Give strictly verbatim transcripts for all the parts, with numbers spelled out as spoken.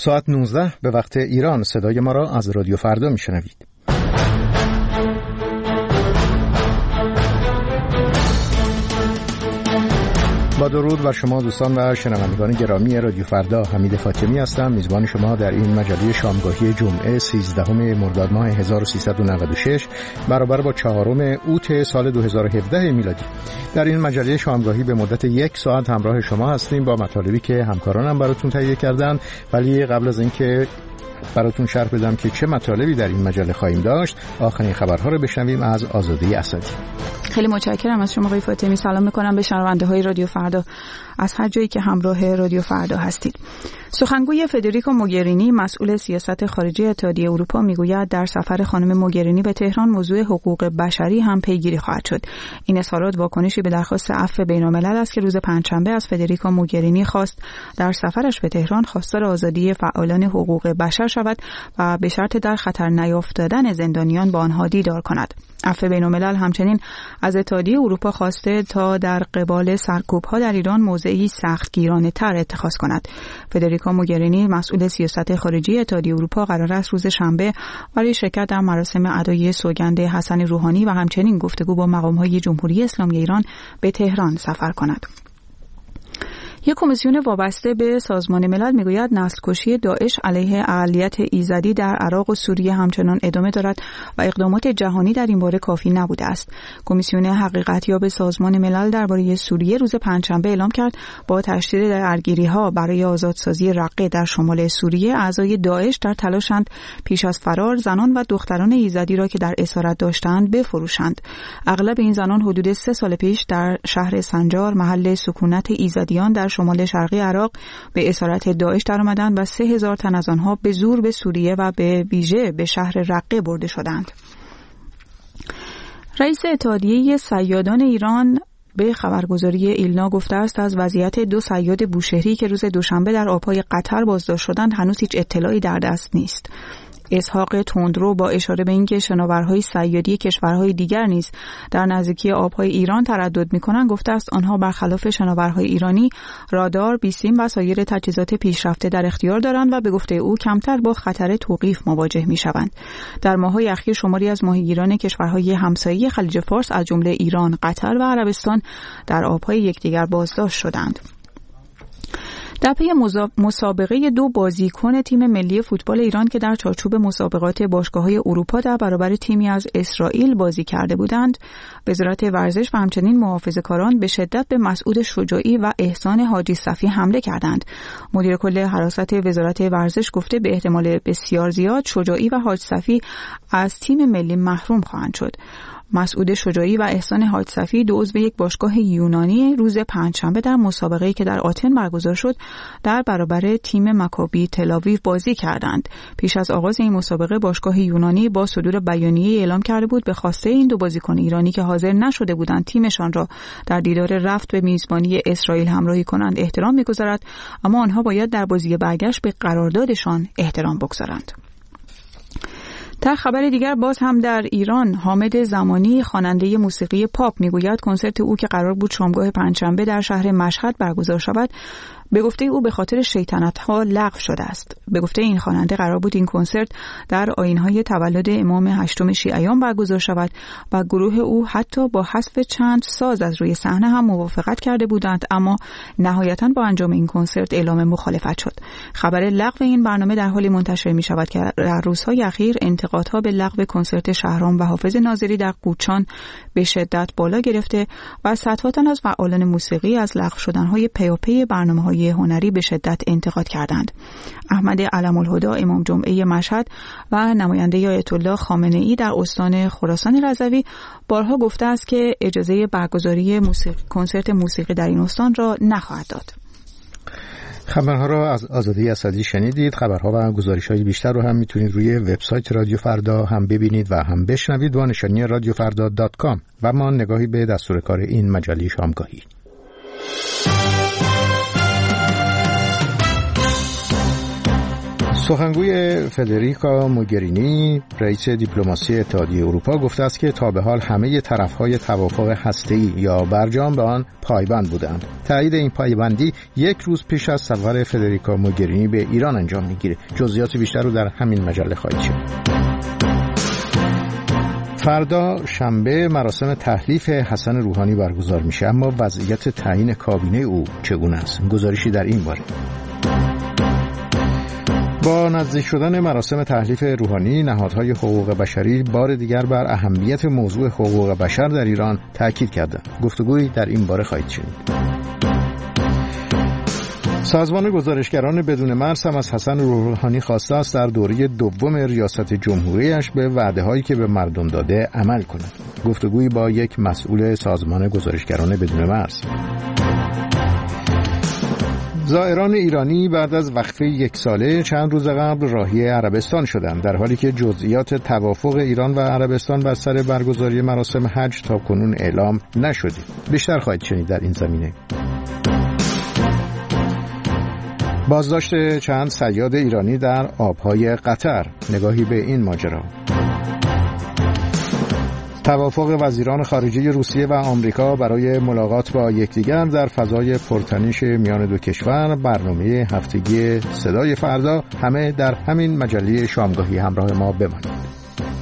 ساعت نوزده به وقت ایران صدای ما را از رادیو فردا میشنوید. با درود و شما دوستان و شنوندگان گرامی رادیو فردا، حمید فاطمی هستم، میزبان شما در این مجله شامگاهی جمعه سیزدهم مرداد ماه هزار و سیصد و نود و شش برابر با چهارم اوت سال دو هزار و هفده میلادی. در این مجله شامگاهی به مدت یک ساعت همراه شما هستیم با مطالبی که همکارانم براتون تهیه کردن، ولی قبل از اینکه براتون شرح بدم که چه مطالبی در این مجله خواهیم داشت، آخرین خبرها رو بشنویم از آزاده اسدی. خیلی متشکرم از شما آقای فاطمی. سلام میکنم به شنونده های رادیو فردا از هر جایی که همراه رادیو فردا هستید. سخنگوی فدریکا موگرینی مسئول سیاست خارجی اتحادیه اروپا میگوید در سفر خانم موگرینی به تهران موضوع حقوق بشری هم پیگیری خواهد شد. این اظهارات واکنشی به درخواست عفو بین‌الملل است که روز پنجشنبه از فدریکا موگرینی خواست در سفرش به تهران خواستار آزادی فعالان حقوق بشر شود و به شرط در خطر نیافتادن زندانیان با آنها دیدار کند. عفو بین‌الملل همچنین از اتحادیه اروپا خواسته تا در قبال سرکوب‌ها در ایران موضعی سختگیرانه‌تر اتخاذ کند. فدریکا موگرینی مسئول سیاست خارجی اتحادیه اروپا قرار است روز شنبه برای شرکت در مراسم ادای سوگند حسن روحانی و همچنین گفتگو با مقام‌های جمهوری اسلامی ایران به تهران سفر کند. یک کمیسیون وابسته به سازمان ملل میگوید نسل‌کشی داعش علیه اقلیت ایزدی در عراق و سوریه همچنان ادامه دارد و اقدامات جهانی در این باره کافی نبوده است. کمیسیون حقیقتیاب سازمان ملل درباره سوریه روز پنجشنبه اعلام کرد با تشدید درگیری‌ها برای آزادسازی رقه در شمال سوریه، اعضای داعش در تلاشند پیش از فرار زنان و دختران ایزدی را که در اسارت داشتند بفروشند. اغلب این زنان حدود سه سال پیش در شهر سنجار، محل سکونت ایزدیان در شمال شرقی عراق، به اسارت داعش درآمدند و سه هزار تن از آنها به زور به سوریه و به ویژه به شهر رقه برده شدند. رئیس اتحادیه صیادان ایران به خبرگزاری ایلنا گفته است از وضعیت دو صیاد بوشهری که روز دوشنبه در آبهای قطر بازداشت شدند هنوز هیچ اطلاعی در دست نیست. اسحاق تندرو با اشاره به اینکه شناورهای صیادی کشورهای دیگر نیز در نزدیکی آبهای ایران تردد می‌کنند گفته است آنها برخلاف شناورهای ایرانی رادار، بیسیم و سایر تجهیزات پیشرفته در اختیار دارند و به گفته او کمتر با خطر توقیف مواجه می‌شوند. در ماه‌های اخیر شماری از ماهیگیران کشورهای همسایه خلیج فارس از جمله ایران، قطر و عربستان در آبهای یکدیگر بازداشت شدند. در پی مسابقه دو بازیکن تیم ملی فوتبال ایران که در چارچوب مسابقات باشگاه‌های اروپا در برابر تیمی از اسرائیل بازی کرده بودند، وزارت ورزش و همچنین محافظه‌کاران به شدت به مسعود شجاعی و احسان حاجی صفی حمله کردند. مدیر کل حراست وزارت ورزش گفته به احتمال بسیار زیاد شجاعی و حاج صفی از تیم ملی محروم خواهند شد. مسعود شجاعی و احسان حاج صفی دو عضو یک باشگاه یونانی روز پنجشنبه در مسابقه‌ای که در آتن برگزار شد در برابر تیم مکابی تل‌آویو بازی کردند. پیش از آغاز این مسابقه باشگاه یونانی با صدور بیانیه اعلام کرده بود به خواسته این دو بازیکن ایرانی که حاضر نشده بودند تیمشان را در دیدار رفت به میزبانی اسرائیل همراهی کنند احترام می‌گذارد، اما آنها باید در بازی برگشت به قراردادشان احترام بگذارند. در خبر دیگر باز هم در ایران حامد زمانی خواننده موسیقی پاپ میگوید کنسرت او که قرار بود شامگاه پنجشنبه در شهر مشهد برگزار شود به گفته او به خاطر شیطنت‌ها لغو شده است. به گفته این خواننده قرار بود این کنسرت در آیین‌های تولد امام هشتم شیعیان برگزار شود و گروه او حتی با حذف چند ساز از روی صحنه هم موافقت کرده بودند، اما نهایتاً با انجام این کنسرت اعلام مخالفت شد. خبر لغو این برنامه در حالی منتشر می‌شود که در روزهای اخیر انتقادها به لغو کنسرت شهرام و حافظ ناظری در قوچان به شدت بالا گرفته و صدها تن از فعالان موسیقی از لغو شدن‌های پیاپی برنامه‌های هنری به شدت انتقاد کردند. احمد علم الهدی امام جمعه مشهد و نماینده آیت الله خامنه‌ای در استان خراسان رضوی بارها گفته است که اجازه برگزاری موسیقی کنسرت موسیقی در این استان را نخواهد داد. خبرها را از آزاده اسدی شنیدید. خبرها و گزارش‌های بیشتر رو هم میتونید روی وبسایت رادیو فردا هم ببینید و هم بشنوید با نشانی رادیو فردا دات کام. و ما نگاهی به دستور کار این مجله شامگاهی. سخنگوی فدریکا موگرینی رئیس دیپلماسی اتحادیه اروپا گفته است که تا به حال همه طرف‌های توافق هسته‌ای یا برجام به آن پایبند بودند. تایید این پایبندی یک روز پیش از سفر فدریکا موگرینی به ایران انجام می‌گیرد. جزئیات بیشتر رو در همین مجله خواهید شنید. فردا شنبه مراسم تحلیف حسن روحانی برگزار میشه، اما وضعیت تعیین کابینه او چگونه است؟ گزارشی در این باره. با نزدیک شدن مراسم تحلیف روحانی، نهادهای حقوق بشری بار دیگر بر اهمیت موضوع حقوق بشر در ایران تاکید کردند. گفتگویی در این باره خواهید شنید. سازمان گزارشگران بدون مرز هم از حسن روحانی خواسته است در دوره دوم ریاست جمهوریش به وعده‌هایی که به مردم داده عمل کند. گفتگویی با یک مسئول سازمان گزارشگران بدون مرز. زائران ایرانی بعد از وقفه یک ساله چند روز قبل راهی عربستان شدند، در حالی که جزئیات توافق ایران و عربستان بر سر برگزاری مراسم حج تا کنون اعلام نشده. بیشتر خواهید شنید در این زمینه. بازداشت چند صیاد ایرانی در آبهای قطر، نگاهی به این ماجرا. توافق وزیران خارجه روسیه و آمریکا برای ملاقات با یکدیگر در فضای پرتنش میان دو کشور، برنامه هفتگی صدای فردا، همه در همین مجله شامگاهی. همراه ما بمانید.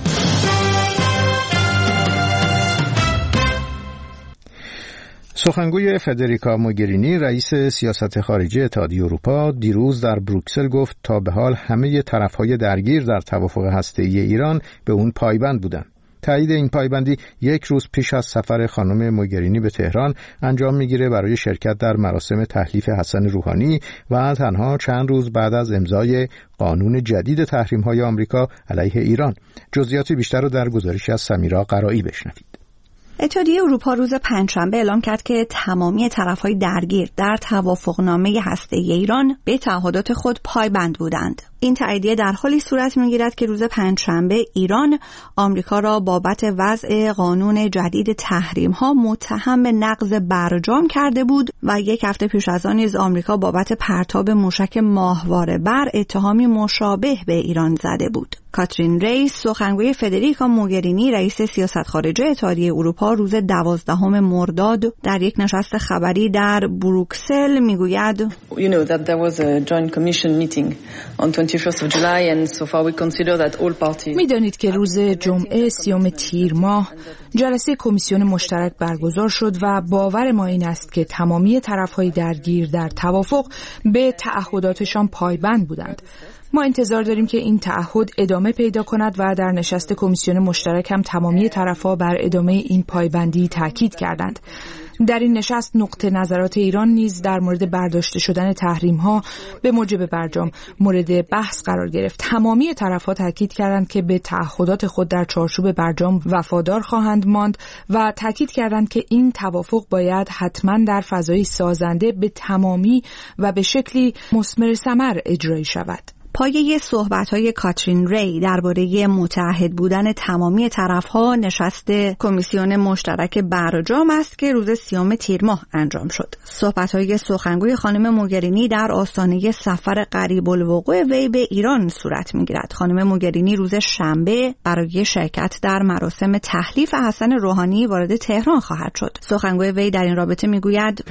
سخنگوی فدریکا موگرینی رئیس سیاست خارجی اتحادیه اروپا دیروز در بروکسل گفت تا به حال همه طرف‌های درگیر در توافق هسته‌ای ایران به اون پایبند بودند. تایید این پایبندی یک روز پیش از سفر خانم موگرینی به تهران انجام میگیره برای شرکت در مراسم تحلیف حسن روحانی و تنها چند روز بعد از امضای قانون جدید تحریم‌های آمریکا علیه ایران. جزئیات بیشتر رو در گزارشی از سمیرا قرایی بشنوید. اتحادیه اروپا روز پنجشنبه اعلام کرد که تمامی طرف‌های درگیر در توافقنامه هسته‌ای ایران به تعهدات خود پایبند بودند. این تاییدیه در حالی صورت می‌گیرد که روز پنجشنبه ایران آمریکا را بابت وضع قانون جدید تحریم‌ها متهم به نقض برجام کرده بود و یک هفته پیش از آن نیز آمریکا بابت پرتاب موشک ماهواره بر اتهامی مشابه به ایران زده بود. کاترین ریس، سخنگوی فدریکا موگرینی رئیس سیاست خارجه اتحادیه اروپا، روز دوازدهم مرداد در یک نشست خبری در بروکسل میگوید You know that there was a joint commission meeting on twenty-first of July and so far we consider that all parties. میدانید که روز جمعه سیوم تیر ماه جلسه کمیسیون مشترک برگزار شد و باور ما این است که تمامی طرف‌های درگیر در توافق به تعهداتشان پایبند بودند. ما انتظار داریم که این تعهد ادامه پیدا کند و در نشست کمیسیون مشترک هم تمامی طرف‌ها بر ادامه این پایبندی تاکید کردند. در این نشست نقطه نظرات ایران نیز در مورد برداشته شدن تحریم‌ها به موجب برجام مورد بحث قرار گرفت. تمامی طرف‌ها تاکید کردند که به تعهدات خود در چارچوب برجام وفادار خواهند ماند و تاکید کردند که این توافق باید حتما در فضای سازنده به تمامی و به شکلی مثمر ثمر اجرایی شود. پایه صحبت‌های کاترین ری درباره متحد بودن تمامی طرف‌ها نشست کمیسیون مشترک برجام است که روز سیوم تیر ماه انجام شد. صحبت‌های سخنگوی خانم موگرینی در آستانه سفر قریب الوقوع وی به ایران صورت می‌گیرد. خانم موگرینی روز شنبه برای شرکت در مراسم تحلیف حسن روحانی وارد تهران خواهد شد. سخنگوی وی در این رابطه می‌گوید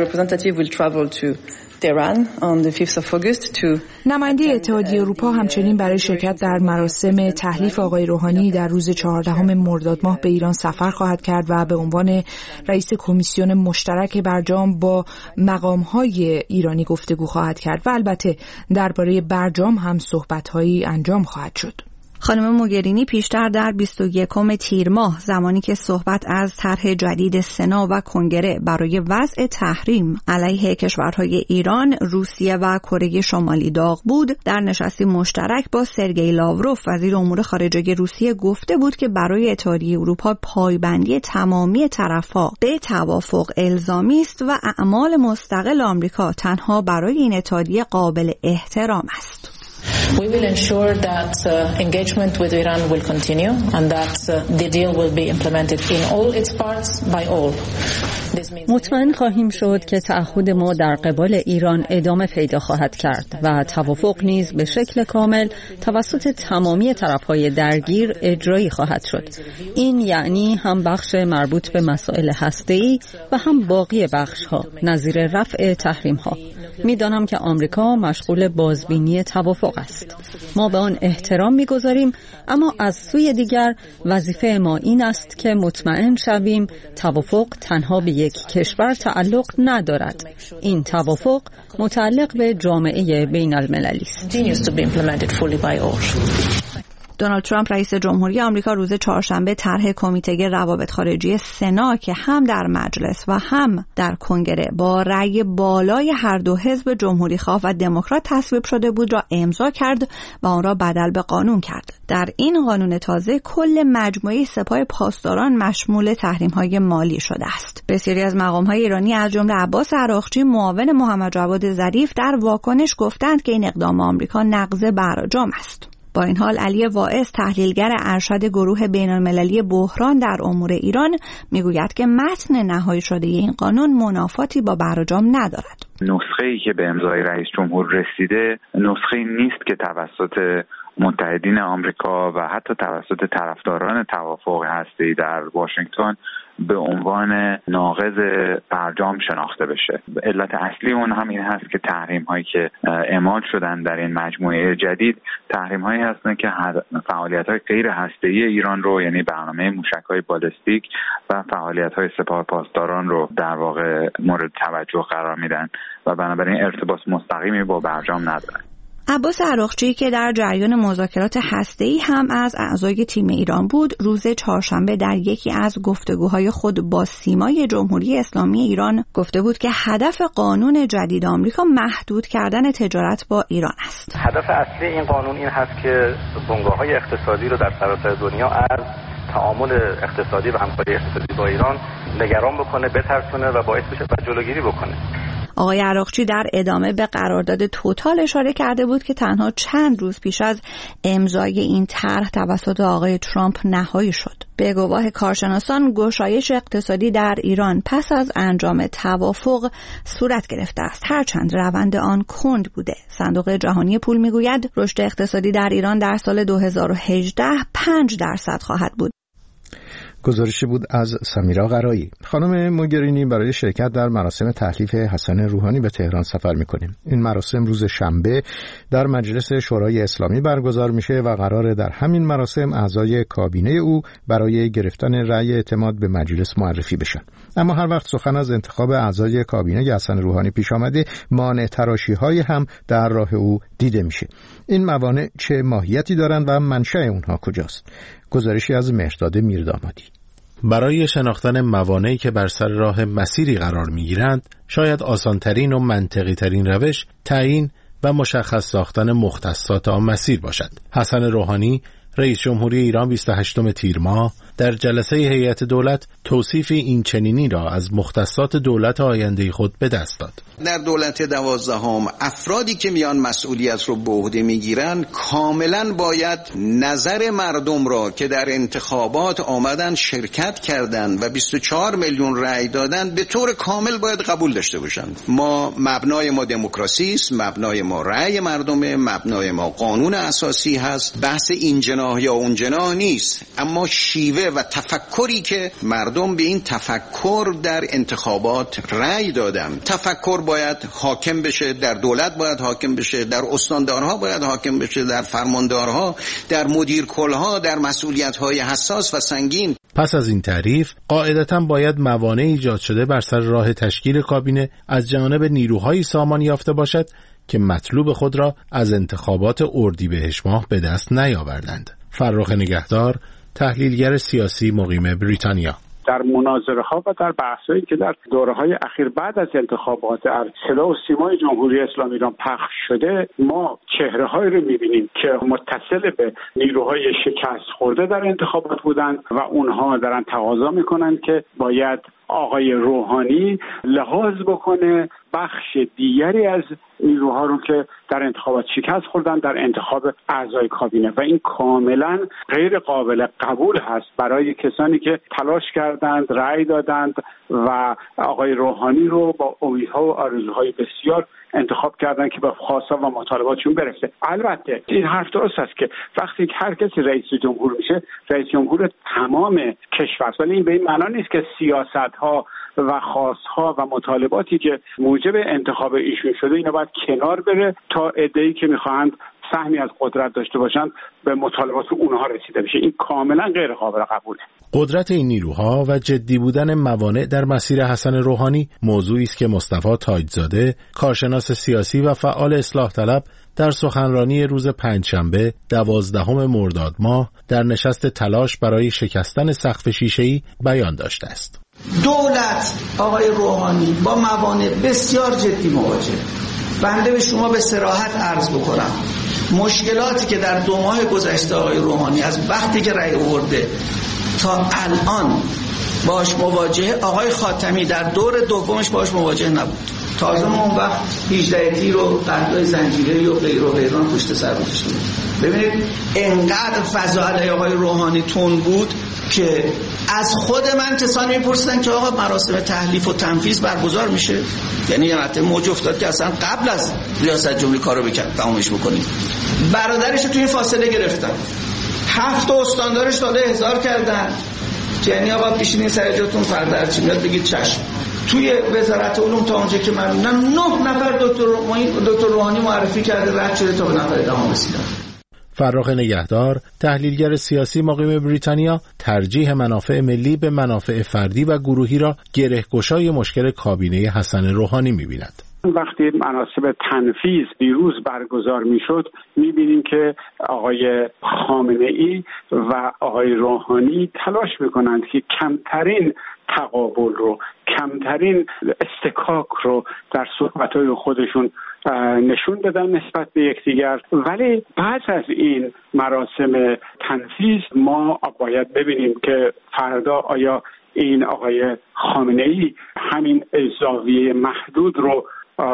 نماینده اتحادیه اروپا همچنین برای شرکت در مراسم تحلیف آقای روحانی در روز چهاردهم مرداد ماه به ایران سفر خواهد کرد و به عنوان رئیس کمیسیون مشترک برجام با مقام‌های ایرانی گفتگو خواهد کرد و البته درباره برجام هم صحبت‌هایی انجام خواهد شد. خانم موگرینی پیشتر در بیست و یکم تیر ماه زمانی که صحبت از طرح جدید سنا و کنگره برای وضع تحریم علیه کشورهای ایران، روسیه و کره شمالی داغ بود، در نشستی مشترک با سرگئی لاوروف وزیر امور خارجه روسیه گفته بود که برای اتحادیه اروپا پایبندی تمامی طرف‌ها به توافق الزامی است و اعمال مستقل آمریکا تنها برای این اتحادیه قابل احترام است. We will ensure that uh, engagement with Iran will continue and that uh, the deal will be implemented in all its parts by all. مطمئن خواهیم شد که تعهد ما در قبال ایران ادامه پیدا خواهد کرد و توافق نیز به شکل کامل توسط تمامی طرف‌های درگیر اجرایی خواهد شد. این یعنی هم بخش مربوط به مسائل هسته‌ای و هم باقی بخش‌ها نظیر رفع تحریم‌ها. می‌دانم که آمریکا مشغول بازبینی توافق است. ما به آن احترام می‌گذاریم، اما از سوی دیگر وظیفه ما این است که مطمئن شویم توافق تنها به یک کشور تعلق ندارد. این توافق متعلق به جامعه بین المللی است. دونالد ترامپ رئیس جمهوری آمریکا روز چهارشنبه طرح کمیته روابط خارجی سنا که هم در مجلس و هم در کنگره با رأی بالای هر دو حزب جمهوری خواه و دموکرات تصویب شده بود را امضا کرد و آن را بدل به قانون کرد. در این قانون تازه کل مجموعه سپاه پاسداران مشمول تحریم‌های مالی شده است. بسیاری از مقام‌های ایرانی از جمله عباس عراقچی معاون محمد جواد ظریف در واکنش گفتند که این اقدام آمریکا نقض برجام است. با این حال علی واعظ تحلیلگر ارشد گروه بین‌المللی بحران در امور ایران میگوید که متن نهایی شده این قانون منافاتی با برجام ندارد. نسخه‌ای که به امضای رئیس جمهور رسیده نسخه‌ای نیست که توسط متحدین آمریکا و حتی توسط طرفداران توافق هسته‌ای در واشنگتن به عنوان ناقض برجام شناخته بشه. علت اصلی اون هم این هست که تحریم هایی که اعمال شدن در این مجموعه جدید تحریم هایی هستن که فعالیت های غیر هسته‌ای ایران رو، یعنی برنامه موشک های بالستیک و فعالیت های سپاه پاسداران رو در واقع مورد توجه قرار میدن و بنابراین ارتباط مستقیمی با برجام ندارن. عباس عراقچی که در جریان مذاکرات هسته‌ای هم از اعضای تیم ایران بود، روز چهارشنبه در یکی از گفتگوهای خود با سیمای جمهوری اسلامی ایران گفته بود که هدف قانون جدید آمریکا محدود کردن تجارت با ایران است. هدف اصلی این قانون این هست که بنگاه‌های اقتصادی رو در سراسر دنیا از تعامل اقتصادی و همکاری اقتصادی با ایران نگران بکنه، بترسونه و باعث بشه و جلوگیری بکنه. آقای عراقچی در ادامه به قرارداد توتال اشاره کرده بود که تنها چند روز پیش از امضای این طرح توسط آقای ترامپ نهایی شد. به گواه کارشناسان گشایش اقتصادی در ایران پس از انجام توافق صورت گرفته است، هرچند روند آن کند بوده. صندوق جهانی پول میگوید رشد اقتصادی در ایران در سال دو هزار و هجده پنج درصد خواهد بود. گزارشی بود از سمیرا قرایی. خانم موگرینی برای شرکت در مراسم تحلیف حسن روحانی به تهران سفر می‌کنیم. این مراسم روز شنبه در مجلس شورای اسلامی برگزار میشه و قراره در همین مراسم اعضای کابینه او برای گرفتن رأی اعتماد به مجلس معرفی بشن. اما هر وقت سخن از انتخاب اعضای کابینه حسن روحانی پیش آمده، مانع تراشی‌های هم در راه او دیده میشه. این موانع چه ماهیتی دارند و منشأ اونها کجاست؟ گزارشی از مهرداد میردامادی. برای شناختن موانعی که بر سر راه مسیری قرار می‌گیرند، شاید آسان‌ترین و منطقی‌ترین روش تعیین و مشخص ساختن مختصات آن مسیر باشد. حسن روحانی، رئیس جمهوری ایران بیست و هشتم تیر ماه در جلسه هیئت دولت توصیف این چنینی را از مختصات دولت آینده خود به دست داد. در دولت دوازدهم افرادی که میان مسئولیت رو به عهده میگیرن کاملا باید نظر مردم را که در انتخابات آمدن شرکت کردن و بیست و چهار میلیون رأی دادن به طور کامل باید قبول داشته باشند. ما مبنای ما دموکراسی است، مبنای ما رأی مردمه، مبنای ما قانون اساسی هست. بحث این جناح یا اون جناح نیست، اما شیوه و تفکری که مردم به این تفکر در انتخابات رأی دادن، تفکر باید حاکم بشه، در دولت باید حاکم بشه، در استاندارها باید حاکم بشه، در فرماندارها، در مدیر کلها، در مسئولیت‌های حساس و سنگین. پس از این تعریف قاعدتاً باید موانع ایجاد شده بر سر راه تشکیل کابینه از جانب نیروهای سامان یافته باشد که مطلوب خود را از انتخابات اردیبهشت ماه به دست نیاوردند. فرخ نگهدار، تحلیلگر سیاسی مقیم بریتانیا: در مناظره‌ها و در بحث‌هایی که در دوره‌های اخیر بعد از انتخابات صدا و سیمای جمهوری اسلامی ایران پخش شده، ما چه چهره‌هایی رو می‌بینیم که متصل به نیروهای شکست خورده در انتخابات بودند و اونها دارن تقاضا میکنند که باید آقای روحانی لحاظ بکنه بخش دیگری از نیروها رو که در انتخابات شکست خوردن در انتخاب اعضای کابینه و این کاملا غیر قابل قبول هست برای کسانی که تلاش کردند، رأی دادند و آقای روحانی رو با امیدها و آرزوهای بسیار انتخاب کردن که به خواستها و مطالباتشون برسه. البته این حرف درست است که وقتی هر کسی رئیس جمهور میشه رئیس جمهور تمام کشور، ولی این به این معنا نیست که سیاست‌ها و خواستها و مطالباتی که موجب انتخاب ایشون شده اینا باید کنار بره تا عده‌ای که میخواهند سهمی از قدرت داشته باشند به مطالبات اونها رسیده بشه. این کاملا غیر قابل قبوله. قدرت این نیروها و جدی بودن موانع در مسیر حسن روحانی موضوعی است که مصطفی تاجزاده، کارشناس سیاسی و فعال اصلاح طلب، در سخنرانی روز پنجشنبه دوازدهم مرداد ماه در نشست تلاش برای شکستن سقف شیشه‌ای بیان داشته است. دولت آقای روحانی با موانع بسیار جدی مواجه. بنده به شما به صراحت عرض بکنم مشکلاتی که در دو ماه گذشته آقای روحانی از وقتی که رأی آورده تا الان باش مواجه، آقای خاتمی در دور دومش باش مواجه نبود. تازه ما اون وقت هجده تیر و قتل‌های زنجیره‌ای و غیر و غیران پشت سر گذاشتیم. ببینید انقدر فضا علی آقای روحانی تون بود که از خود من کسانی میپرسیدن که آقا مراسم تحلیف و تنفیذ برگزار میشه، یعنی یه مرتبه موج افتاد که اصلا قبل از ریاست جمهوری کارو بکن تمامش بکنید. برادرش توی فاصله گرفتن، هفت استاندارش داده احضار کردن، یعنی آقا پیشینین سر جاتون فردا هرچی میاد بگید چشم. توی وزارت علوم تا اونجا که من میدونم نه نفر دکتر دکتر روحانی معرفی کرده رد شده تا به نفر دهم رسیدن. فرخ نگهدار، تحلیلگر سیاسی مقیم بریتانیا، ترجیح منافع ملی به منافع فردی و گروهی را گره‌گشای مشکل کابینه حسن روحانی می‌بیند. وقتی مناسب تنفیذ دیروز برگزار میشد میبینیم که آقای خامنه‌ای و آقای روحانی تلاش میکنند که کمترین تقابل رو، کمترین استکاک رو در صحبت‌های خودشون نشون بدن نسبت به یکدیگر، ولی بعد از این مراسم تنفیذ ما باید ببینیم که فردا آیا این آقای خامنه‌ای همین زاویه محدود رو،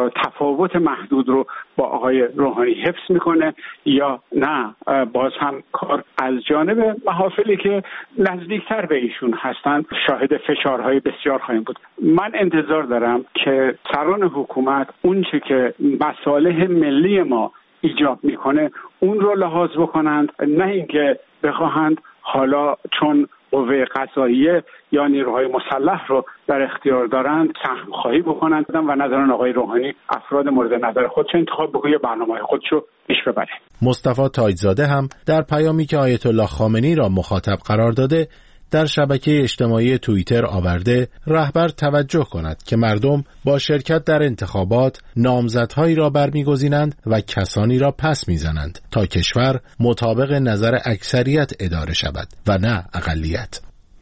تفاوت محدود رو با آقای روحانی حفظ میکنه یا نه باز هم کار از جانب محافلی که نزدیکتر به ایشون هستند شاهد فشارهای بسیار خواهیم بود. من انتظار دارم که سران حکومت اونچه که مصالح ملی ما ایجاب میکنه اون رو لحاظ بکنند، نه اینکه بخواهند حالا چون قوه قضاییه یا نیروهای مسلح رو در اختیار دارند سهم خواهی بکنند و نظران آقای روحانی افراد مورد نظر خودش انتخاب بکنه، برنامه خودشو پیش ببره. مصطفی تاجزاده هم در پیامی که آیت الله خامنه‌ای را مخاطب قرار داده در شبکه اجتماعی توییتر آورده رهبر توجه کند که مردم با شرکت در انتخابات نامزدهایی را برمیگزینند و کسانی را پس میزنند تا کشور مطابق نظر اکثریت اداره شود و نه اقلیت.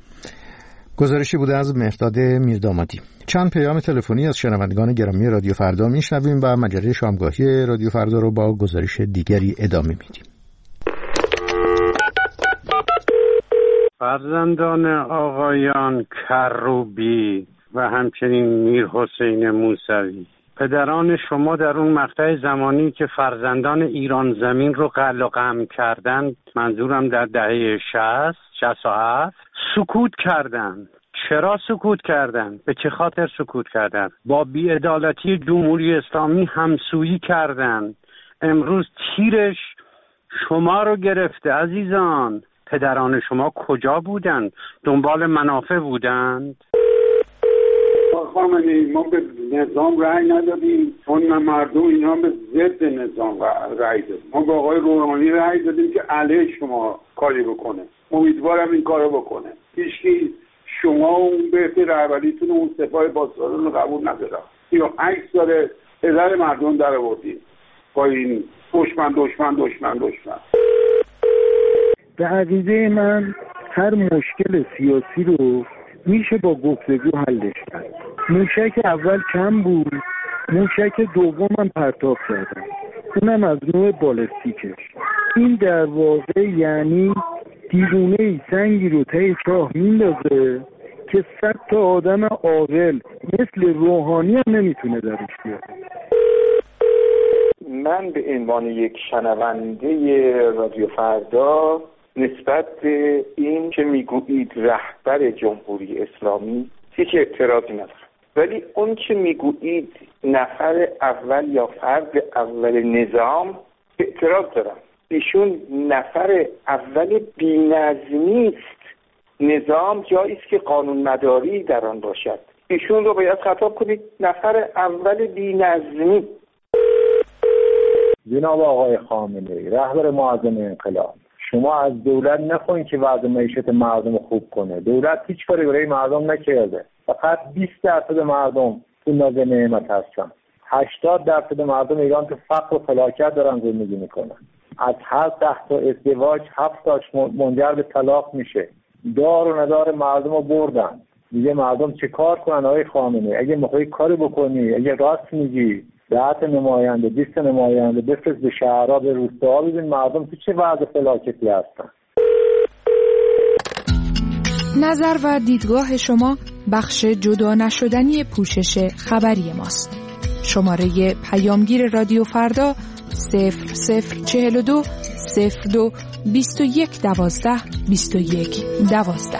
گزارشی بوده از مهرداد میردامادی. چند پیام تلفنی از شنوندگان گرامی رادیو فردا میشنویم و مجله شامگاهی رادیو فردا رو با گزارش دیگری ادامه میدیم. فرزندان آقایان کروبی و همچنین میر حسین موسوی، پدران شما در اون مقطع زمانی که فرزندان ایران زمین رو قل و قم کردند، منظورم در دهه شصت شصت و هفت، سکوت کردند. چرا سکوت کردند؟ به چه خاطر سکوت کردند؟ با بی‌عدالتی جمهوری اسلامی همسویی کردند. امروز تیرش شما رو گرفته. عزیزان، پدران شما کجا بودند؟ دنبال منافع بودند؟ خامنه‌ای ما به نظام رأی ندادیم، چون مردم اینا به ضد نظام رأی دادیم. ما به آقای روحانی رأی دادیم که علیه شما کاری بکنه. امیدوارم این کارو بکنه. هیچکی شما و اون بهت رهبریتون اون سپاه پاسداران رو قبول نداره. یا عکس داره پدر مردم در آوردیم با این دشمن دشمن دشمن دشمن. به عقیده من هر مشکل سیاسی رو میشه با گفتگو حلش کرد. موشک اول کم بود، موشک دوم هم پرتاب کردن. اونم از نوع بالستیکش. این در واقع یعنی دیوونه ای سنگی رو ته چاه میندازه که صد تا آدم عاقل مثل روحانی هم نمیتونه درش بیاره. من به عنوان یک شنونده رادیو فردا نسبت به این که میگویید رهبر جمهوری اسلامی هیچ اعتراضی ندارم، ولی اون که میگویید نفر اول یا فرد اول نظام اعتراض دارم. ایشون نفر اول بی‌نظمی است. نظام جایی است که قانون مداری در آن باشد. ایشون رو باید خطاب کنید نفر اول بی‌نظمی. جناب آقای خامنه‌ای، رهبر معظم انقلاب، شما از دولت نخواهین که وضع معیشت مردم خوب کنه. دولت هیچ کاری برای مردم نکرده. فقط بیست درصد مردم تو ناز نعمت هستن. هشتاد درصد مردم ایران تو فقر و فلاکت دارن زندگی میکنن. از هر ده تا ازدواج هفت تاش منجر به طلاق میشه. دار و ندار مردم رو بردن. دیگه مردم چه کار کنن آقای خامنه‌ای؟ اگه میخوای کاری بکنی، اگه راست میگی، ده نماینده، بیست نماینده بفرست به شهرها، به روستاها، ببین مردم تو چه وضع فلاکتی هستن. نظر و دیدگاه شما بخش جدا نشدنی پوشش خبری ماست. شماره پیامگیر رادیو فردا صفر صفر چهل و دو صفر دو بیست و یک دوازده بیست و یک دوازده.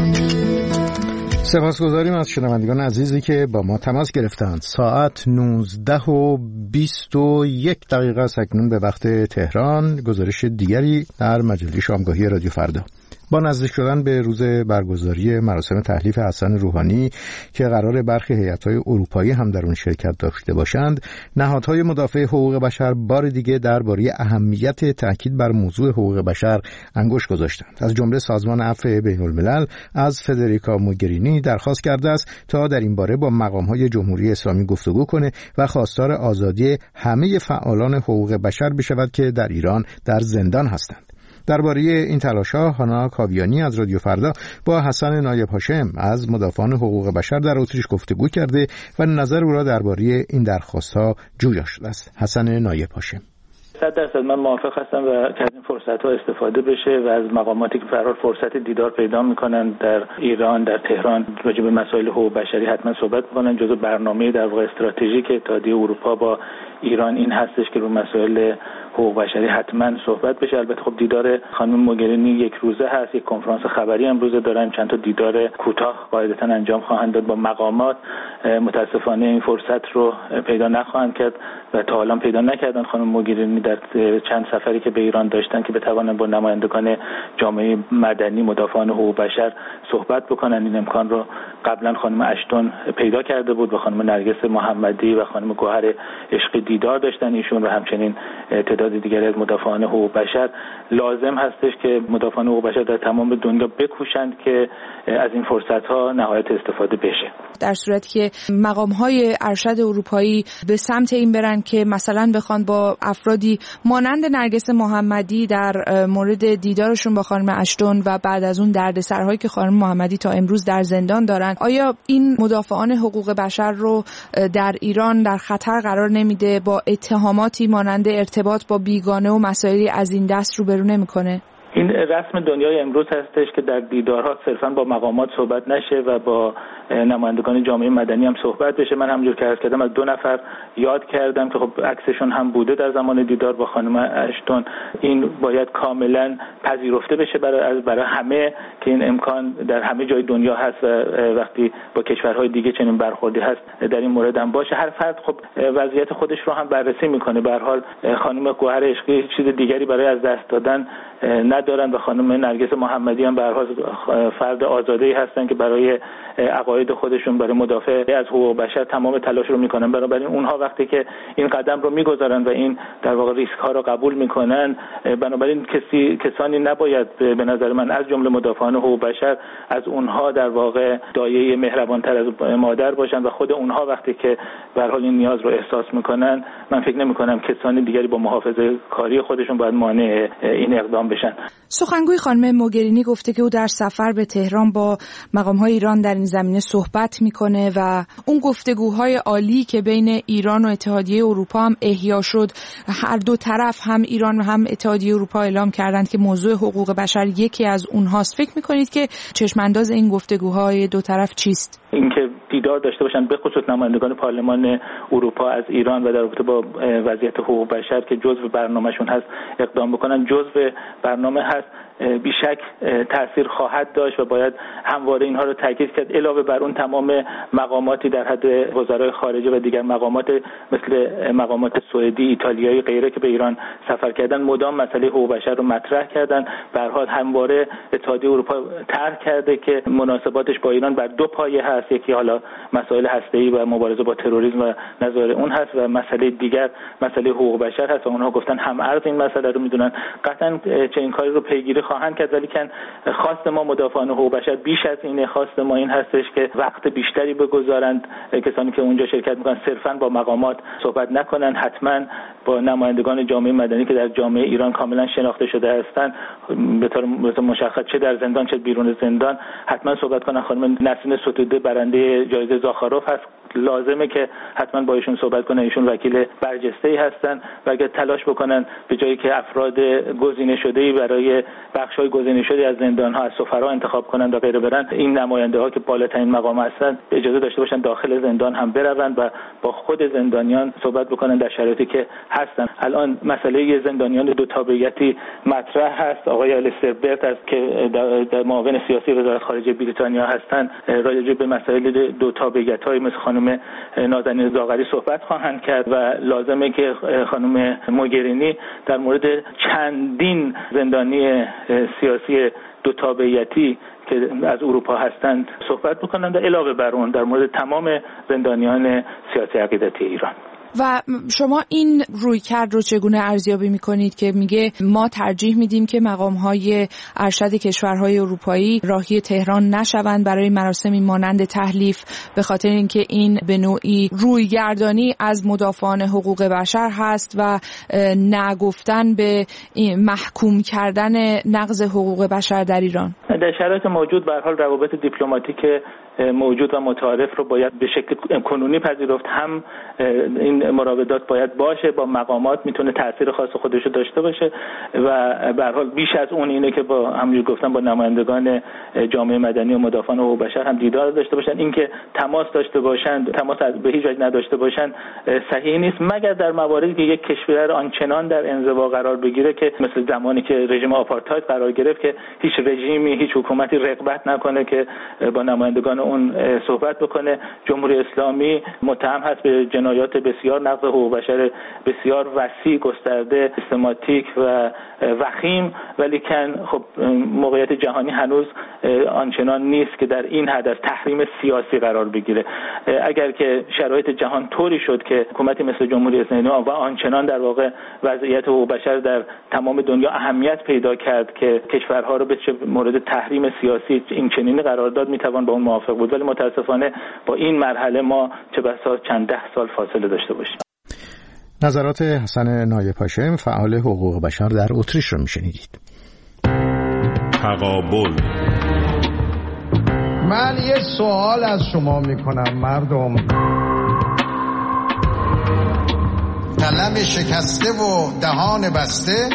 سپاسگزاریم از شنوندگان عزیزی که با ما تماس گرفتند. ساعت نوزده و بیست و یک دقیقه است اکنون به وقت تهران. گزارش دیگری در مجله شامگاهی رادیو فردا. با نزدیک شدن به روز برگزاری مراسم تحلیف حسن روحانی که قرار برخی هیئت‌های اروپایی هم در اون شرکت داشته باشند، نهادهای مدافع حقوق بشر بار دیگه درباره اهمیت تاکید بر موضوع حقوق بشر انگشت گذاشتند. از جمله سازمان عفو بین‌الملل از فدریکا موگرینی درخواست کرده است تا در این باره با مقام‌های جمهوری اسلامی گفتگو کنه و خواستار آزادی همه فعالان حقوق بشر بشود که در ایران در زندان هستند. درباره این تلاش‌ها هانا کاویانی از رادیو فردا با حسن نایب هاشم از مدافعان حقوق بشر در اتریش گفتگو کرده و نظر او را درباره این درخواست‌ها جویا شده است. حسن نایب هاشم: صد درصد من موافق هستم و که از این فرصت‌ها استفاده بشه و از مقاماتی که فرار فرصت دیدار پیدا می‌کنن در ایران، در تهران، راجع به مسائل حقوق بشری حتما صحبت بکنن. جزو برنامه در واقع استراتژیک اتحادیه اروپا با ایران این هستش که رو مسائل حقوق بشری حتما صحبت بشه. البته خب دیدار خانم موگرینی یک روزه هست، یک کنفرانس خبری امروز دارن، چند تا دیدار کوتاه قاعدتا انجام خواهند داد با مقامات. متاسفانه این فرصت رو پیدا نخواهند کرد و تا الان پیدا نکردن. خانم موگرینی در چند سفری که به ایران داشتن که بتوانن با نمایندگان جامعه مدنی، مدافعان حقوق بشر صحبت بکنن، این امکان رو قبلا خانم اشتون پیدا کرده بود و خانم نرگس محمدی و خانم گوهر عشقی دیدار داشتن ایشون و همچنین تعداد دیگری از مدافعان حقوق بشر. لازم هستش که مدافعان حقوق بشر در تمام دنیا بکوشند که از این فرصت‌ها نهایت استفاده بشه. در صورتی که مقام‌های ارشد اروپایی به سمت این برن که مثلا بخوان با افرادی مانند نرگس محمدی در مورد دیدارشون با خانم اشتون و بعد از اون دردسرهایی که خانم محمدی تا امروز در زندان دارن، آیا این مدافعان حقوق بشر رو در ایران در خطر قرار نمیده؟ با اتهاماتی مانند ارتباط با بیگانه و مسائلی از این دست روبرو نمیکنه؟ این رسم دنیای امروز هستش که در دیدارها صرفا با مقامات صحبت نشه و با نمایندگان جامعه مدنی هم صحبت بشه. من همونجور که عرض کردم از دو نفر یاد کردم که خب عکسشون هم بوده در زمان دیدار با خانم اشتون. این باید کاملا پذیرفته بشه برای برای همه که این امکان در همه جای دنیا هست و وقتی با کشورهای دیگه چنین برخوردی هست در این مورد هم باشه. هر فرد خب وضعیت خودش رو هم بررسی میکنه. به هر حال خانم گوهر عشقی چیز دیگری برای از دست دادن ندارن و خانم نرگس محمدی هم به هر حال فرد آزاده‌ای هستن که برای عقاید خودشون، برای مدافع از حقوق بشر تمام تلاش رو میکنن. بنابراین اونها وقتی که این قدم رو میگذارن و این در واقع ریسک ها رو قبول میکنن، بنابراین کسی کسانی نباید به نظر من از جمله مدافعان حقوق بشر از اونها در واقع دایه مهربانتر از مادر باشن و خود اونها وقتی که به هر حال این نیاز رو احساس میکنن، من فکر نمیکنم کسانی دیگری با محافظه کاری خودشون باید مانع این اقدام بشن. سخنگوی خانم موگرینی گفته که او در سفر به تهران با مقام‌های ایران در این زمینه صحبت میکنه و اون گفتگوهای عالی که بین ایران و اتحادیه اروپا هم احیا شد، هر دو طرف هم ایران و هم اتحادیه اروپا اعلام کردند که موضوع حقوق بشر یکی از اونهاست. فکر میکنید که چشمانداز این گفتگوهای دو طرف چیست؟ اینکه دیدار داشته باشن به خصوص نمایندگان پارلمان اروپا از ایران و در رابطه با وضعیت حقوق بشر که جزو برنامه‌شون هست اقدام بکنن، جزو برنامه هست، بیشک تأثیر خواهد داشت و باید همواره اینها رو تاکید کرد. علاوه بر اون تمام مقاماتی در حد وزرای خارجه و دیگر مقامات مثل مقامات سوئدی، ایتالیایی غیره که به ایران سفر کردن مدام مسئله حقوق بشر رو مطرح کردن. به هر حال همواره اتحادیه اروپا طرح کرده که مناسباتش با ایران بر دو پایه هست، یکی حالا مسائل هسته‌ای و مبارزه با تروریسم و نظایر اون هست و مسئله دیگر مسئله حقوق بشر هست. اونها گفتن هم ارز این مسئله رو میدونن، قطعاً چنین کاری رو پیگیری خواهند کرد، ولی کن خواست ما مدافعان حقوق بشر بیش از اینه. خواست ما این هستش که وقت بیشتری بگذارند کسانی که اونجا شرکت میکنن، صرفاً با مقامات صحبت نکنن، حتما با نمایندگان جامعه مدنی که در جامعه ایران کاملا شناخته شده هستند به طور مشخص چه در زندان چه بیرون زندان حتما صحبت کنن. خانم نسرین ستوده برنده جایزه زاخاروف هست، لازمه که حتما با ایشون صحبت کنن، ایشون وکیل برجسته‌ای هستن و اگه تلاش بکنن به جایی که افراد گزینه شده‌ای برای بخش‌های گزینه شده از زندان‌ها از سفرا انتخاب کنن و غیره برن، این نماینده‌ها که بالاترین مقام هستن اجازه داشته باشن داخل زندان هم بروند و با خود زندانیان صحبت بکنن در شرایطی که هستن. الان مسئله زندانیان دو تابعیتی مطرح هست. آقای الیستر برت است که در معاون سیاسی وزارت خارجه بریتانیا هستن، راجع به مسائل دو تابعیت‌های مثل خانم نازنین زاغری صحبت خواهند کرد و لازمه که خانم موگرینی در مورد چندین زندانی سیاسی دو تابعیتی که از اروپا هستند صحبت بکنند و علاوه بر اون در مورد تمام زندانیان سیاسی عقیدتی ایران. و شما این رویکرد رو چگونه ارزیابی می‌کنید که میگه ما ترجیح میدیم که مقام‌های ارشد کشورهای اروپایی راهی تهران نشوند برای مراسمی مانند تحلیف، به خاطر اینکه این به نوعی رویگردانی از مدافعان حقوق بشر هست و نگفتن به محکوم کردن نقض حقوق بشر در ایران؟ در شرایط موجود به هر حال روابط دیپلماتیک موجود و متعارف رو باید به شکل کنونی پذیرفت. هم این مراودات باید باشه، با مقامات میتونه تاثیر خاص خودش رو داشته باشه و به هر حال بیش از اون اینه که با همونجور گفتم با نمایندگان جامعه مدنی و مدافعان حقوق بشر هم دیدار داشته باشن. اینکه تماس داشته باشن، تماس به هیچ وجه نداشته باشن صحیح نیست، مگر در مواردی که یک کشور آنچنان در انزوا قرار بگیره که مثل زمانی که رژیم آپارتاید قرار گرفت که هیچ رژیمی هیچ حکومتی رغبت نکنه که با نمایندگان اون صحبت بکنه. جمهوری اسلامی متهم هست به جنایات بسیار نقض حقوق بشر بسیار وسیع، گسترده، سیستماتیک و وخیم، ولی کن خب موقعیت جهانی هنوز آنچنان نیست که در این حد از تحریم سیاسی قرار بگیره. اگر که شرایط جهان طوری شد که حکومتی مثل جمهوری اسلامی و آنچنان در واقع وضعیت حقوق بشر در تمام دنیا اهمیت پیدا کرد که کشورها رو به مورد تحریم سیاسی این چنینی قرار داد، میتوان با اون موافق بود، ولی متاسفانه با این مرحله ما چه بسا چند ده سال فاصله داشته باشیم. نظرات حسن نایب هاشم، فعال حقوق بشر در اتریش رو میشنیدید. تقابل. من یه سوال از شما میکنم مردم. قلم شکسته و دهان بسته.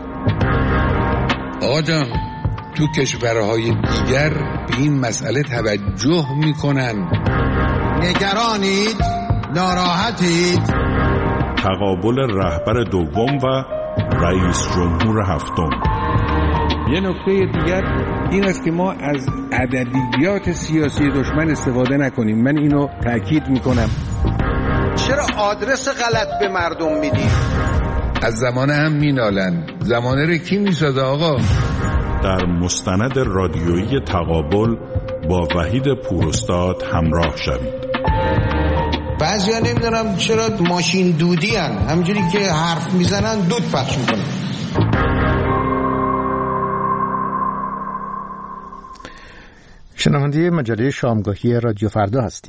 آقا جان، تو کشورهای دیگر به این مسئله توجه میکنن. نگرانید؟ ناراحتید؟ تقابل رهبر دوم و رئیس جمهور هفتم. یه نکته دیگر این است که ما از ادبیات سیاسی دشمن استفاده نکنیم. من اینو تاکید میکنم. چرا آدرس غلط به مردم میدید؟ از زمان هم مینالن. زمانه رو کی میسازه آقا؟ در مستند رادیویی تقابل با وحید پوراستاد همراه شوید. بعضیا نمیدونم چرا ماشین دودی هن، همینجوری که حرف میزنن دود پخش میکنن. شنونده مجله شامگاهی رادیو فردا هستید.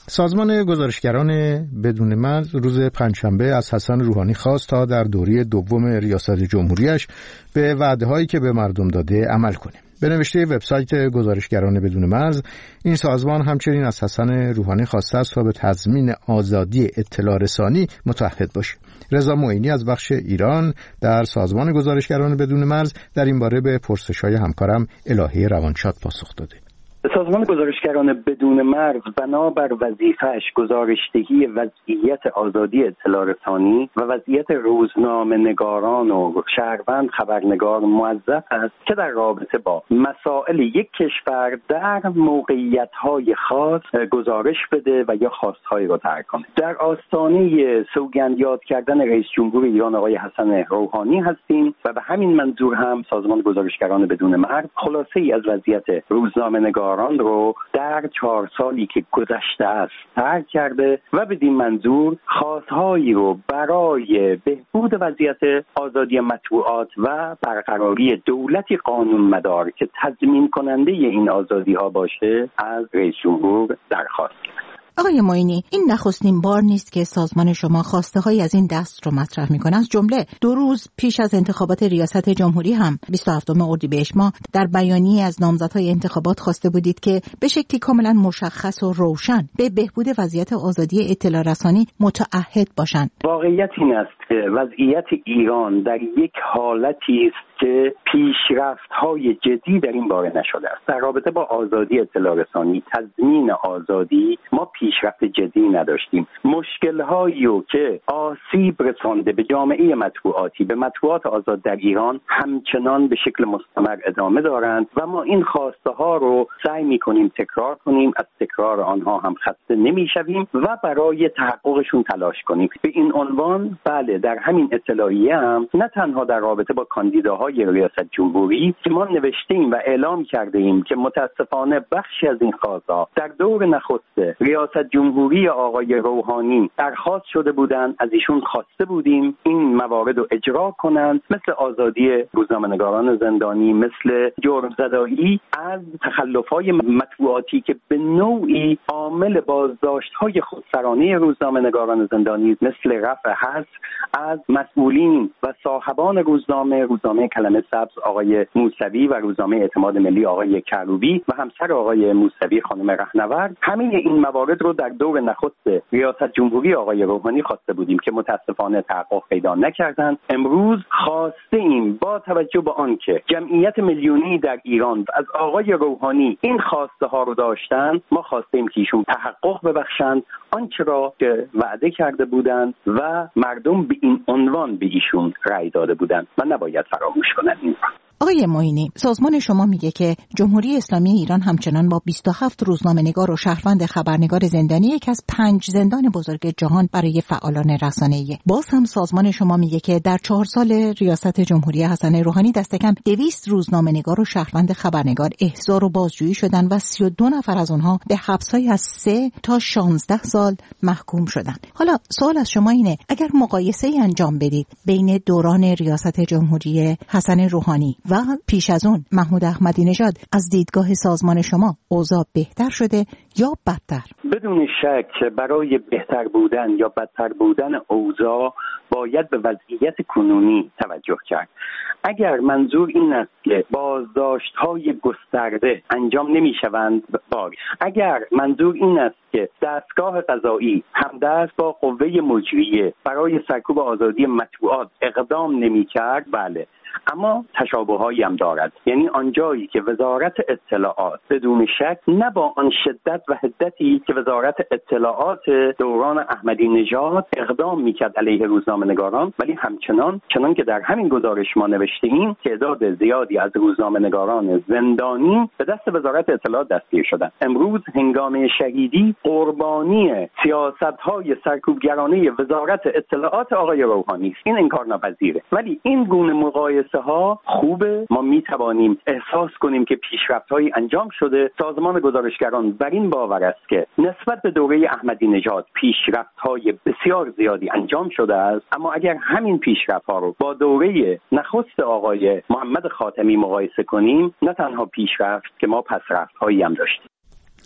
سازمان گزارشگران بدون مرز روز پنجشنبه از حسن روحانی خواست تا در دوره دوم ریاست جمهوریش به وعده‌هایی که به مردم داده عمل کنه. به نوشته وبسایت گزارشگران بدون مرز، این سازمان همچنین از حسن روحانی خواسته است تا به تضمین آزادی اطلاع رسانی متعهد باشه. رضا معینی از بخش ایران در سازمان گزارشگران بدون مرز در این باره به پرسش‌های همکارم الهی روانشاد پاسخ داده. سازمان گزارشگران بدون مرز بنابر وظیفه‌اش گزارشدهی وضعیت آزادی اطلاع رسانی و وضعیت روزنامه‌نگاران و شهروند خبرنگار موظف است که در رابطه با مسائل یک کشور در موقعیت‌های خاص گزارش بده و یا خواست‌هایی را طرح کنه. در آستانه سوگند یاد کردن رئیس جمهور ایران آقای حسن روحانی هستیم و به همین منظور هم سازمان گزارشگران بدون مرز خلاصه‌ای از وضعیت روزنامه‌نگاران رو در چهار سالی که گذشته است طرح کرده و بدین منظور خواستهایی رو برای بهبود وضعیت آزادی مطبوعات و برقراری دولتی قانونمدار که تضمین کننده این آزادی ها باشه از رئیس جمهور درخواست کرد. آقای معینی، این نخستین بار نیست که سازمان شما خواسته های از این دست رو مطرح میکنه. از جمله دو روز پیش از انتخابات ریاست جمهوری هم بیست و هفتم اردیبهشت ماه در بیانیه از نامزدهای انتخابات خواسته بودید که به شکلی کاملا مشخص و روشن به بهبود وضعیت آزادی اطلاع رسانی متعهد باشند. واقعیت این است که وضعیت ایران در یک حالتی است که پیشرفت‌های جدی در این باره نشده است. در رابطه با آزادی اطلاع رسانی، تضمین آزادی، ما پیشرفت جدی نداشتیم. مشکل‌هایی رو که آسیب رسانده به جامعه مطبوعاتی، به مطبوعات آزاد در ایران همچنان به شکل مستمر ادامه دارند و ما این خواسته‌ها رو سعی می‌کنیم تکرار کنیم، از تکرار آنها هم خسته نمی‌شویم و برای تحققشون تلاش کنیم. به این عنوان بله، در همین اطلاعیه هم نه تنها در رابطه با کاندیداهای ریاست جمهوری که ما نوشتیم و اعلام کرده ایم که متاسفانه بخشی از این خواست‌ها در دور نخست ریاست جمهوری آقای روحانی درخواست شده بودند، از ایشون خواسته بودیم این موارد رو اجرا کنند، مثل آزادی روزنامه‌نگاران زندانی، مثل جرم زدایی از تخلف‌های مطبوعاتی که به نوعی عامل بازداشت‌های خودسرانه روزنامه‌نگاران زندانی، مثل رفع حظر از مسئولین و صاحبان روزنامه روزنامه کلمه سبز آقای موسوی و روزنامه اعتماد ملی آقای کروبی و همسر آقای موسوی خانم رهنورد، همه این موارد رو در دور نخست ریاست جمهوری آقای روحانی خواسته بودیم که متاسفانه تحقق پیدا نکردند. امروز خواسته ایم با توجه به آنکه جمعیت میلیونی در ایران از آقای روحانی این خواسته ها رو داشتند، ما خواسته ایم که ایشون تحقق ببخشند آنچه را که وعده کرده بودند و مردم به این عنوان به ایشون رأی داده بودند و نباید فراموش کنند این. آقای معینی، سازمان شما میگه که جمهوری اسلامی ایران همچنان با بیست و هفت روزنامه‌نگار و شهروند خبرنگار زندانی یک از پنج زندان بزرگ جهان برای فعالان رسانه‌ای. باز هم سازمان شما میگه که در چهار سال ریاست جمهوری حسن روحانی دست کم دویست روزنامه‌نگار و شهروند خبرنگار احضار و بازجویی شدن و سی و دو نفر از اونها به حبس‌های از سه تا شانزده سال محکوم شدن. حالا سوال از شما اینه اگر مقایسه‌ای انجام بدید بین دوران ریاست جمهوری حسن روحانی و پیش از اون محمود احمدی نژاد، از دیدگاه سازمان شما اوضاع بهتر شده یا بدتر؟ بدون شک برای بهتر بودن یا بدتر بودن اوضاع باید به وضعیت کنونی توجه کرد. اگر منظور این است که بازداشت‌های گسترده انجام نمی‌شوند، باز اگر منظور این است که دستگاه قضایی همدست با قوه مجریه برای سرکوب آزادی مطبوعات اقدام نمی‌کرد، بله، اما تشابه‌هایی هم دارد. یعنی آنجایی که وزارت اطلاعات بدون شک نه با آن شدت و حدتی که وزارت اطلاعات دوران احمدی نژاد اقدام میکرد علیه روزنامه‌نگاران، ولی همچنان چنان که در همین گزارش ما نوشته‌ایم تعداد زیادی از روزنامه‌نگاران زندانی به دست وزارت اطلاعات دستگیر شدند. امروز هنگام شهیدی قربانی سیاست‌های سرکوبگرانه وزارت اطلاعات آقای روحانی است. این انکار ناپذیره. ولی این گونه مقایسه ها خوبه، ما می توانیم احساس کنیم که پیشرفت‌هایی انجام شده. سازمان گزارشگران بر این باور است که نسبت به دوره احمدی نژاد پیشرفت‌های بسیار زیادی انجام شده است، اما اگر همین پیشرفت‌ها رو با دوره نخست آقای محمد خاتمی مقایسه کنیم، نه تنها پیشرفت که ما پسرفت‌هایی هم داشتیم.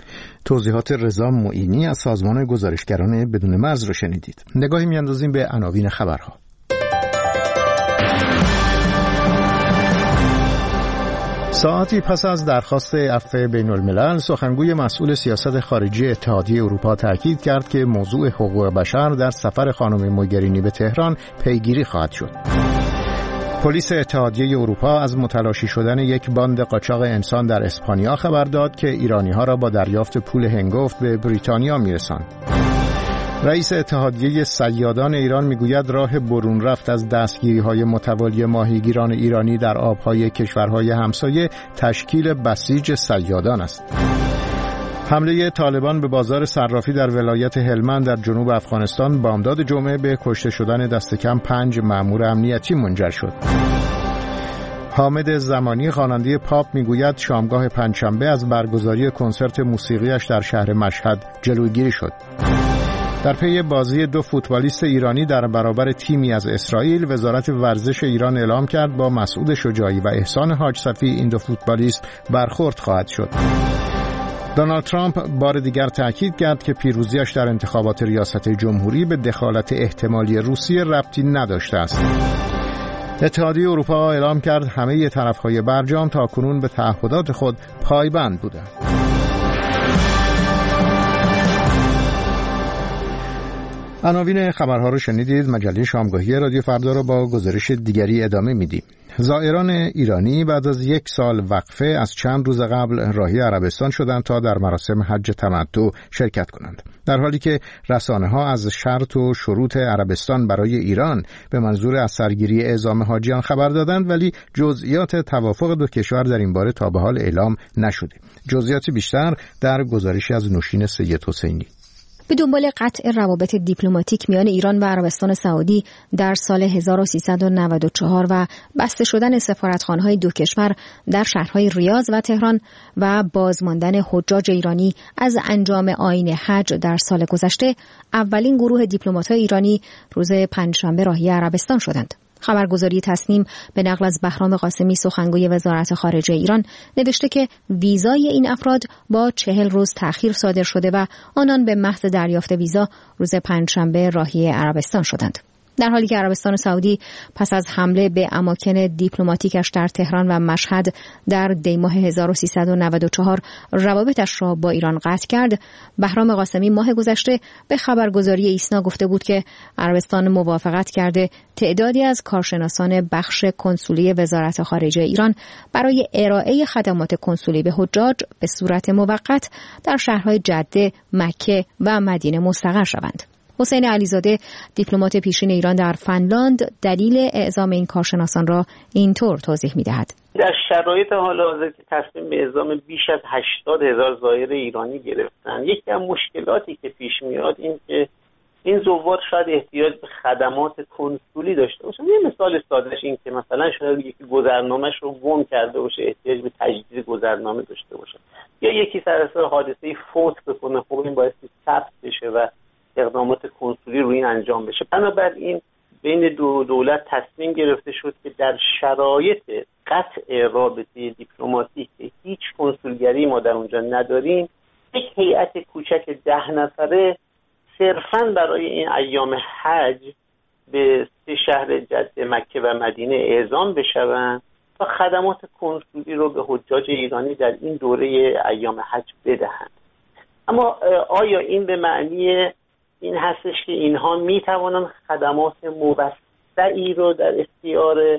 توضیحات رضا معینی از سازمان گزارشگران بدون مرز رو شنیدید. نگاهی میاندازیم به عناوین خبرها. ساعتی پس از درخواست عفو بین الملل، سخنگوی مسئول سیاست خارجی اتحادیه اروپا تاکید کرد که موضوع حقوق بشر در سفر خانم موگرینی به تهران پیگیری خواهد شد. پلیس اتحادیه اروپا از متلاشی شدن یک باند قاچاق انسان در اسپانیا خبر داد که ایرانی‌ها را با دریافت پول هنگفت به بریتانیا می‌رساند. رئیس اتحادیه صیادان ایران میگوید راه برون رفت از دستگیری‌های متوالی ماهیگیران ایرانی در آب‌های کشورهای همسایه تشکیل بسیج صیادان است. حمله طالبان به بازار صرافی در ولایت هلمند در جنوب افغانستان بامداد جمعه به کشته شدن دست کم پنج مأمور امنیتی منجر شد. حامد زمانی خواننده پاپ میگوید شامگاه پنجشنبه از برگزاری کنسرت موسیقیش در شهر مشهد جلوگیری شد. در پی بازی دو فوتبالیست ایرانی در برابر تیمی از اسرائیل، وزارت ورزش ایران اعلام کرد با مسعود شجاعی و احسان حاج صفی این دو فوتبالیست برخورد خواهد شد. دونالد ترامپ بار دیگر تأکید کرد که پیروزیش در انتخابات ریاست جمهوری به دخالت احتمالی روسیه ربطی نداشته است. اتحادیه اروپا اعلام کرد همه طرف‌های برجام تاکنون به تعهدات خود پایبند بودند. عناوین خبرها رو شنیدید. مجله شامگاهی رادیو فردا رو با گزارش دیگری ادامه میدیم. زائران ایرانی بعد از یک سال وقفه از چند روز قبل راهی عربستان شدند تا در مراسم حج تمتع شرکت کنند، در حالی که رسانه‌ها از شرط و شروط عربستان برای ایران به منظور از سرگیری اعزام حاجیان خبر دادند، ولی جزئیات توافق دو کشور در این باره تا به حال اعلام نشده. جزئیات بیشتر در گزارشی از نوشین سید حسینی. به دنبال قطع روابط دیپلماتیک میان ایران و عربستان سعودی در سال هزار و سیصد و نود و چهار و بسته شدن سفارتخانه‌های دو کشور در شهرهای ریاض و تهران و بازماندن حجاج ایرانی از انجام آیین حج در سال گذشته، اولین گروه دیپلمات‌های ایرانی روز پنجشنبه راهی عربستان شدند. خبرگزاری تصنیم به نقل از بهرام قاسمی سخنگوی وزارت خارجه ایران نوشته که ویزای این افراد با چهل روز تأخیر صادر شده و آنان به محض دریافت ویزا روز پنجشنبه راهی عربستان شدند. در حالی که عربستان سعودی پس از حمله به اماکن دیپلماتیکش در تهران و مشهد در دی ماه هزار و سیصد و نود و چهار روابطش را با ایران قطع کرد، بهرام قاسمی ماه گذشته به خبرگزاری ایسنا گفته بود که عربستان موافقت کرده تعدادی از کارشناسان بخش کنسولی وزارت خارجه ایران برای ارائه خدمات کنسولی به حجاج به صورت موقت در شهرهای جده، مکه و مدینه مستقر شوند. حسین علیزاده دیپلمات پیشین ایران در فنلاند دلیل اعزام این کارشناسان را اینطور توضیح می‌دهد. در شرایط حال حاضر که تصمیم به اعزام بیش از هشتاد هزار زائر ایرانی گرفتن، یکی از مشکلاتی که پیش میاد این که این زوار شاید احتیاج به خدمات کنسولی داشته باشن. یه مثال سادهش این که مثلا شاید یکی گذرنامه‌اش رو گم کرده باشه، احتیاج به تجدید گذرنامه داشته باشه، یا یکی سر اثر حادثه فوت بکنه، خب این باعث ثبت بشه و اقدامات کنسولی روی این انجام بشه. بنابراین بین دو دولت تصمیم گرفته شد که در شرایط قطع رابطه دیپلماتیک که هیچ کنسولگری ما در اونجا نداریم، یک هیئت کوچک ده نفره صرفاً برای این ایام حج به سه شهر جده، مکه و مدینه اعزام بشوند و خدمات کنسولی رو به حجاج ایرانی در این دوره ایام حج بدهند. اما آیا این به معنی این هستش که اینها می توانند خدمات موسعی رو در اختیار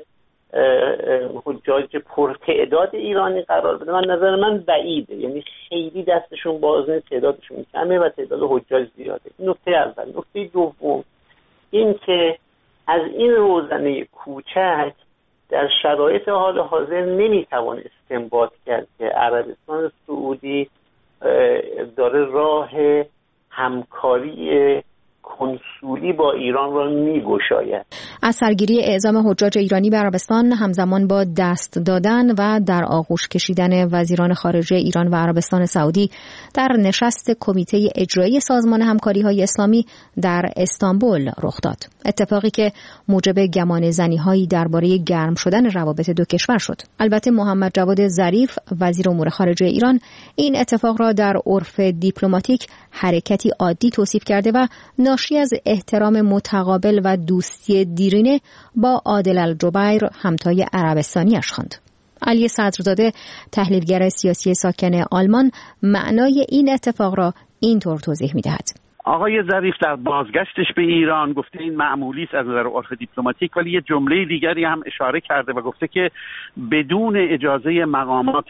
حجاج پرتعداد ایرانی قرار بده؟ من نظر من بعیده، یعنی خیلی دستشون باز نیست، تعدادشون کمه و تعداد حجاج زیاده. نکته اول. نکته دوم این که از این روزنه کوچک در شرایط حال حاضر نمیتوان استنباط کرد که عربستان سعودی داره راه همکاری کنسولی با ایران را می‌گشاید. از سرگیری اعزام حجاج ایرانی به عربستان همزمان با دست دادن و در آغوش کشیدن وزیران خارجه ایران و عربستان سعودی در نشست کمیته اجرایی سازمان همکاری‌های اسلامی در استانبول رخ داد. اتفاقی که موجب گمان زنی‌هایی درباره گرم شدن روابط دو کشور شد. البته محمد جواد ظریف وزیر امور خارجه ایران این اتفاق را در عرف دیپلماتیک حرکتی عادی توصیف کرده و ناشی از احترام متقابل و دوستی دیرینه با عادل الجبیر همتای عربستانی‌اش خواند. علی صدرزاده تحلیلگر سیاسی ساکن آلمان معنای این اتفاق را اینطور توضیح می‌دهد. آقای ظریف در بازگشتش به ایران گفته این معمولی است از نظر عرف دیپلماتیک، ولی یه جمله دیگری هم اشاره کرده و گفته که بدون اجازه مقامات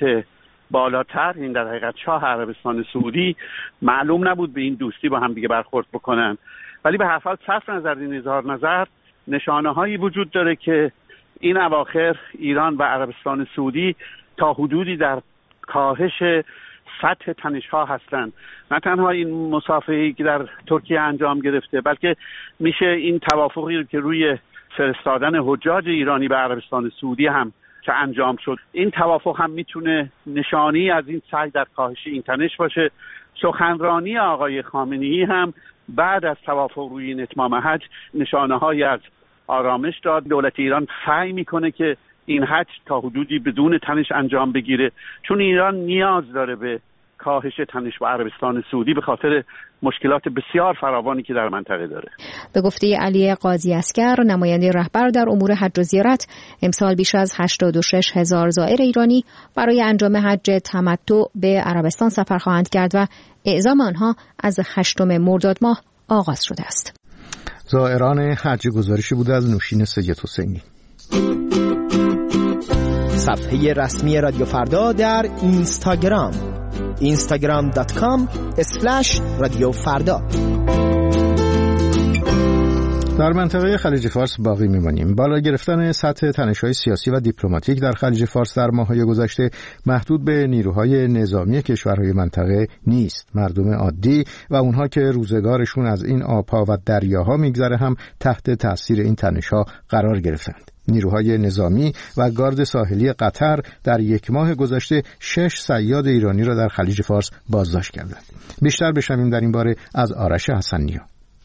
بالاتر، این در حقیقت شاه عربستان سعودی، معلوم نبود به این دوستی با هم دیگه برخورد بکنن. ولی به هر حال صرف نظر این اظهار نظر نشانه هایی وجود داره که این اواخر ایران و عربستان سعودی تا حدودی در کاهش سطح تنش‌ها هستند. نه تنها این مصافحه‌ای که در ترکیه انجام گرفته، بلکه میشه این توافقی که روی فرستادن حجاج ایرانی به عربستان سعودی هم که انجام شد، این توافق هم میتونه نشانی از این سعی در کاهش این تنش باشه. سخنرانی آقای خامنه‌ای هم بعد از توافق روی این اتمام حج نشانه‌هایی از آرامش داد. دولت ایران سعی میکنه که این حج تا حدودی بدون تنش انجام بگیره، چون ایران نیاز داره به کاهش تنش با عربستان سعودی به خاطر مشکلات بسیار فراوانی که در منطقه داره. به گفته علی قاضی اسکر، نماینده رهبر در امور حج و زیارت، امسال بیش از هشتاد و شش هزار زائر ایرانی برای انجام حج تمتع به عربستان سفر خواهند کرد و اعزام آنها از هشتم مرداد ماه آغاز شده است. زائران حج گزارشی بوده از نوشین سید حسینی. صفحه رسمی رادیو فردا در اینستاگرام اینستاگرام دات کام اسلش رادیو فردا. در منطقه خلیج فارس باقی میمانیم. بالا گرفتن سطح تنش‌های سیاسی و دیپلماتیک در خلیج فارس در ماه‌های گذشته محدود به نیروهای نظامی کشورهای منطقه نیست. مردم عادی و اونها که روزگارشون از این آب‌ها و دریاها میگذره هم تحت تأثیر این تنش‌ها قرار گرفتند. نیروهای نظامی و گارد ساحلی قطر در یک ماه گذشته شش صیاد ایرانی را در خلیج فارس بازداشت کردند. بیشتر بشنویم در این باره از آرش حسن‌نیا.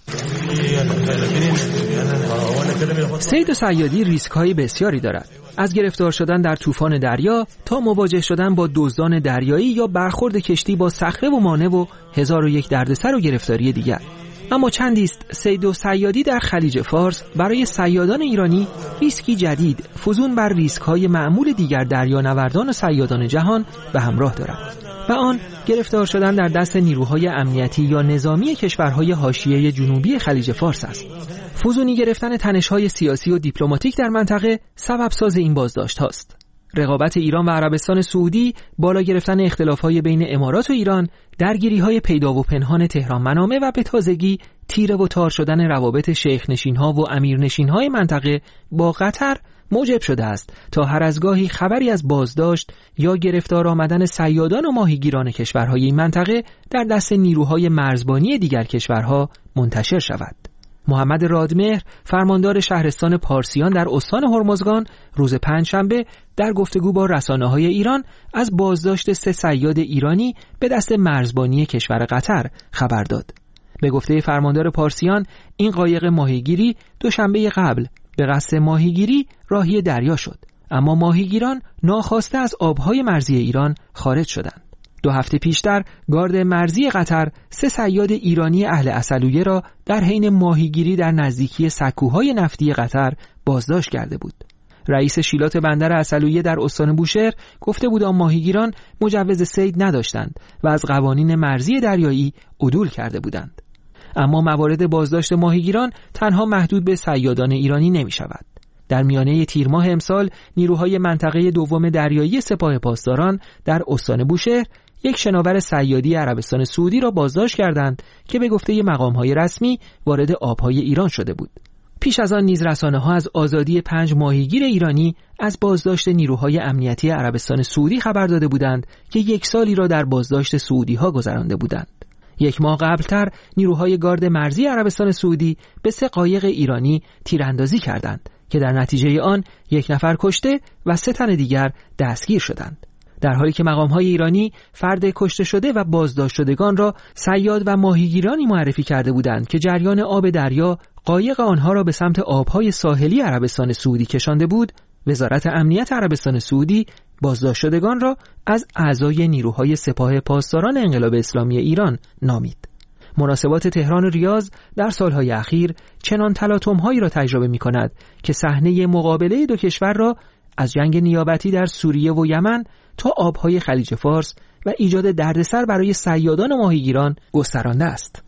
صید و صیادی ریسک‌های بسیاری دارد، از گرفتار شدن در طوفان دریا تا مواجه شدن با دزدان دریایی یا برخورد کشتی با صخره و مانع و هزار و یک دردسر و گرفتاری دیگر. اما چندی است صید و صیادی در خلیج فارس برای صیادان ایرانی ریسکی جدید فزون بر ریسک‌های معمول دیگر دریانوردان و صیادان جهان به همراه دارد و آن گرفتار شدن در دست نیروهای امنیتی یا نظامی کشورهای حاشیه جنوبی خلیج فارس است. فزونی گرفتن تنش‌های سیاسی و دیپلماتیک در منطقه سبب ساز این بازداشت هاست. رقابت ایران و عربستان سعودی، بالا گرفتن اختلاف‌های بین امارات و ایران، درگیری‌های پیدا و پنهان تهران منامه و به تازگی تیره و تار شدن روابط شیخ نشین‌ها و امیر نشین‌های منطقه با قطر موجب شده است تا هر از گاهی خبری از بازداشت یا گرفتار آمدن صیادان و ماهیگیران کشورهای این منطقه در دست نیروهای مرزبانی دیگر کشورها منتشر شود. محمد رادمهر، فرماندار شهرستان پارسیان در استان هرمزگان، روز پنجشنبه در گفتگو با رسانه‌های ایران از بازداشت سه صیاد ایرانی به دست مرزبانی کشور قطر خبر داد. به گفته فرماندار پارسیان، این قایق ماهیگیری دوشنبه قبل به قصد ماهیگیری راهی دریا شد، اما ماهیگیران ناخواسته از آبهای مرزی ایران خارج شدند. دو هفته پیشتر گارد مرزی قطر سه صیاد ایرانی اهل عسلویه را در حین ماهیگیری در نزدیکی سکوهای نفتی قطر بازداشت کرده بود. رئیس شیلات بندر عسلویه در استان بوشهر گفته بود آن ماهیگیران مجوز صید نداشتند و از قوانین مرزی دریایی عدول کرده بودند. اما موارد بازداشت ماهیگیران تنها محدود به صیادان ایرانی نمی شود. در میانه تیر ماه امسال نیروهای منطقه دوم دریایی سپاه پاسداران در استان بوشهر یک شناور صیادی عربستان سعودی را بازداشت کردند که به گفته مقام‌های رسمی وارد آب‌های ایران شده بود. پیش از آن نیز رسانه‌ها از آزادی پنج ماهیگیر ایرانی از بازداشت نیروهای امنیتی عربستان سعودی خبر داده بودند که یک سالی را در بازداشت سعودی‌ها گذرانده بودند. یک ماه قبلتر نیروهای گارد مرزی عربستان سعودی به سه قایق ایرانی تیراندازی کردند که در نتیجه آن یک نفر کشته و سه تن دیگر دستگیر شدند. در حالی که مقام‌های ایرانی فرد کشته شده و بازداشت شدگان را صیاد و ماهیگیرانی معرفی کرده بودند که جریان آب دریا قایق آنها را به سمت آبهای ساحلی عربستان سعودی کشانده بود، وزارت امنیت عربستان سعودی بازداشت شدگان را از اعضای نیروهای سپاه پاسداران انقلاب اسلامی ایران نامید. مناسبات تهران و ریاض در سالهای اخیر چنان تلاطم‌هایی را تجربه می‌کند که صحنه مقابله دو کشور را از جنگ نیابتی در سوریه و یمن تا آبهای خلیج فارس و ایجاد دردسر برای صیادان و ماهیگیران گسترانده است.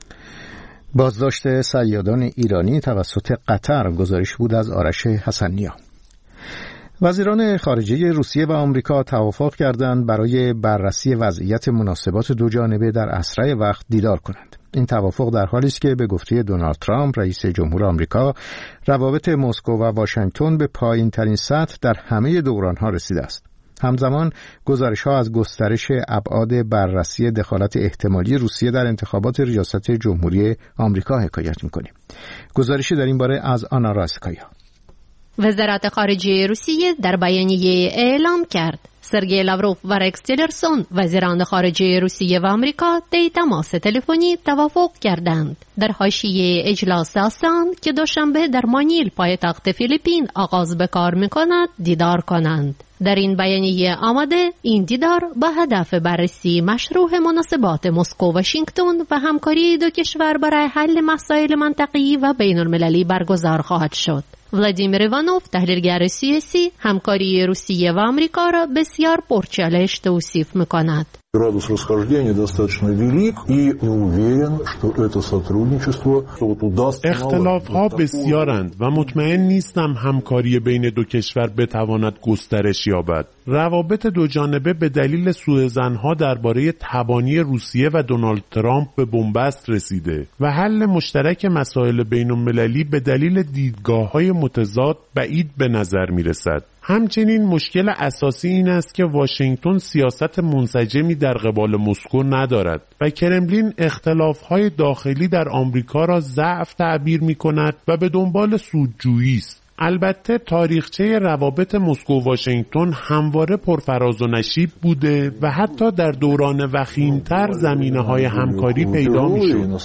بازداشت صیادان ایرانی توسط قطر گزارش بود از آرش حسن‌نیا. وزیران خارجه روسیه و آمریکا توافق کردند برای بررسی وضعیت مناسبات دو جانبه در اسرع وقت دیدار کنند. این توافق در حالی است که به گفته دونالد ترامپ رئیس جمهور آمریکا روابط مسکو و واشنگتن به پایین‌ترین سطح در همه دوران‌ها رسیده است. همزمان گزارش‌ها از گسترش ابعاد بررسی دخالت احتمالی روسیه در انتخابات ریاست جمهوری آمریکا حکایت می‌کنیم. گزارشی در این باره از آنا راسکایا. وزارت خارجه روسیه در بیانیه اعلام کرد سرگئی لاوروف و رکس تیلرسون وزیران خارجه روسیه و آمریکا طی تماس تلفنی توافق کردند در حاشیه اجلاس آسان که دوشنبه در مانیل پایتخت فیلیپین آغاز به کار می‌کند دیدار کنند. در این بیانیه آمده این دیدار با هدف بررسی مشروع مناسبات مسکو و واشنگتن و همکاری دو کشور برای حل مسائل منطقه‌ای و بین‌المللی برگزار خواهد شد. ولادیمیر ایوانوف تحلیلگر سیاسی همکاری روسیه و آمریکا را بسیار پرچالش توصیف می‌کند. Градус расхождения достаточно велик, и не уверен, что это сотрудничество вот удастся. اختلاف‌ها بسیارند و مطمئن نیستم همکاری بین دو کشور بتواند گسترش یابد. روابط دو جانبه به دلیل سوءظن‌ها درباره تبانی روسیه و دونالد ترامپ به بنبست رسیده و حل مشترک مسائل بین‌المللی به دلیل دیدگاه‌های متضاد بعید به نظر می‌رسد. همچنین مشکل اساسی این است که واشنگتن سیاست منسجمی در قبال مسکو ندارد و کرملین اختلاف‌های داخلی در آمریکا را ضعف تعبیر می‌کند و به دنبال سودجویی است. البته تاریخچه روابط مسکو واشنگتن همواره پرفراز و نشیب بوده و حتی در دوران وخیم‌تر زمینه‌های همکاری پیدا می‌شد.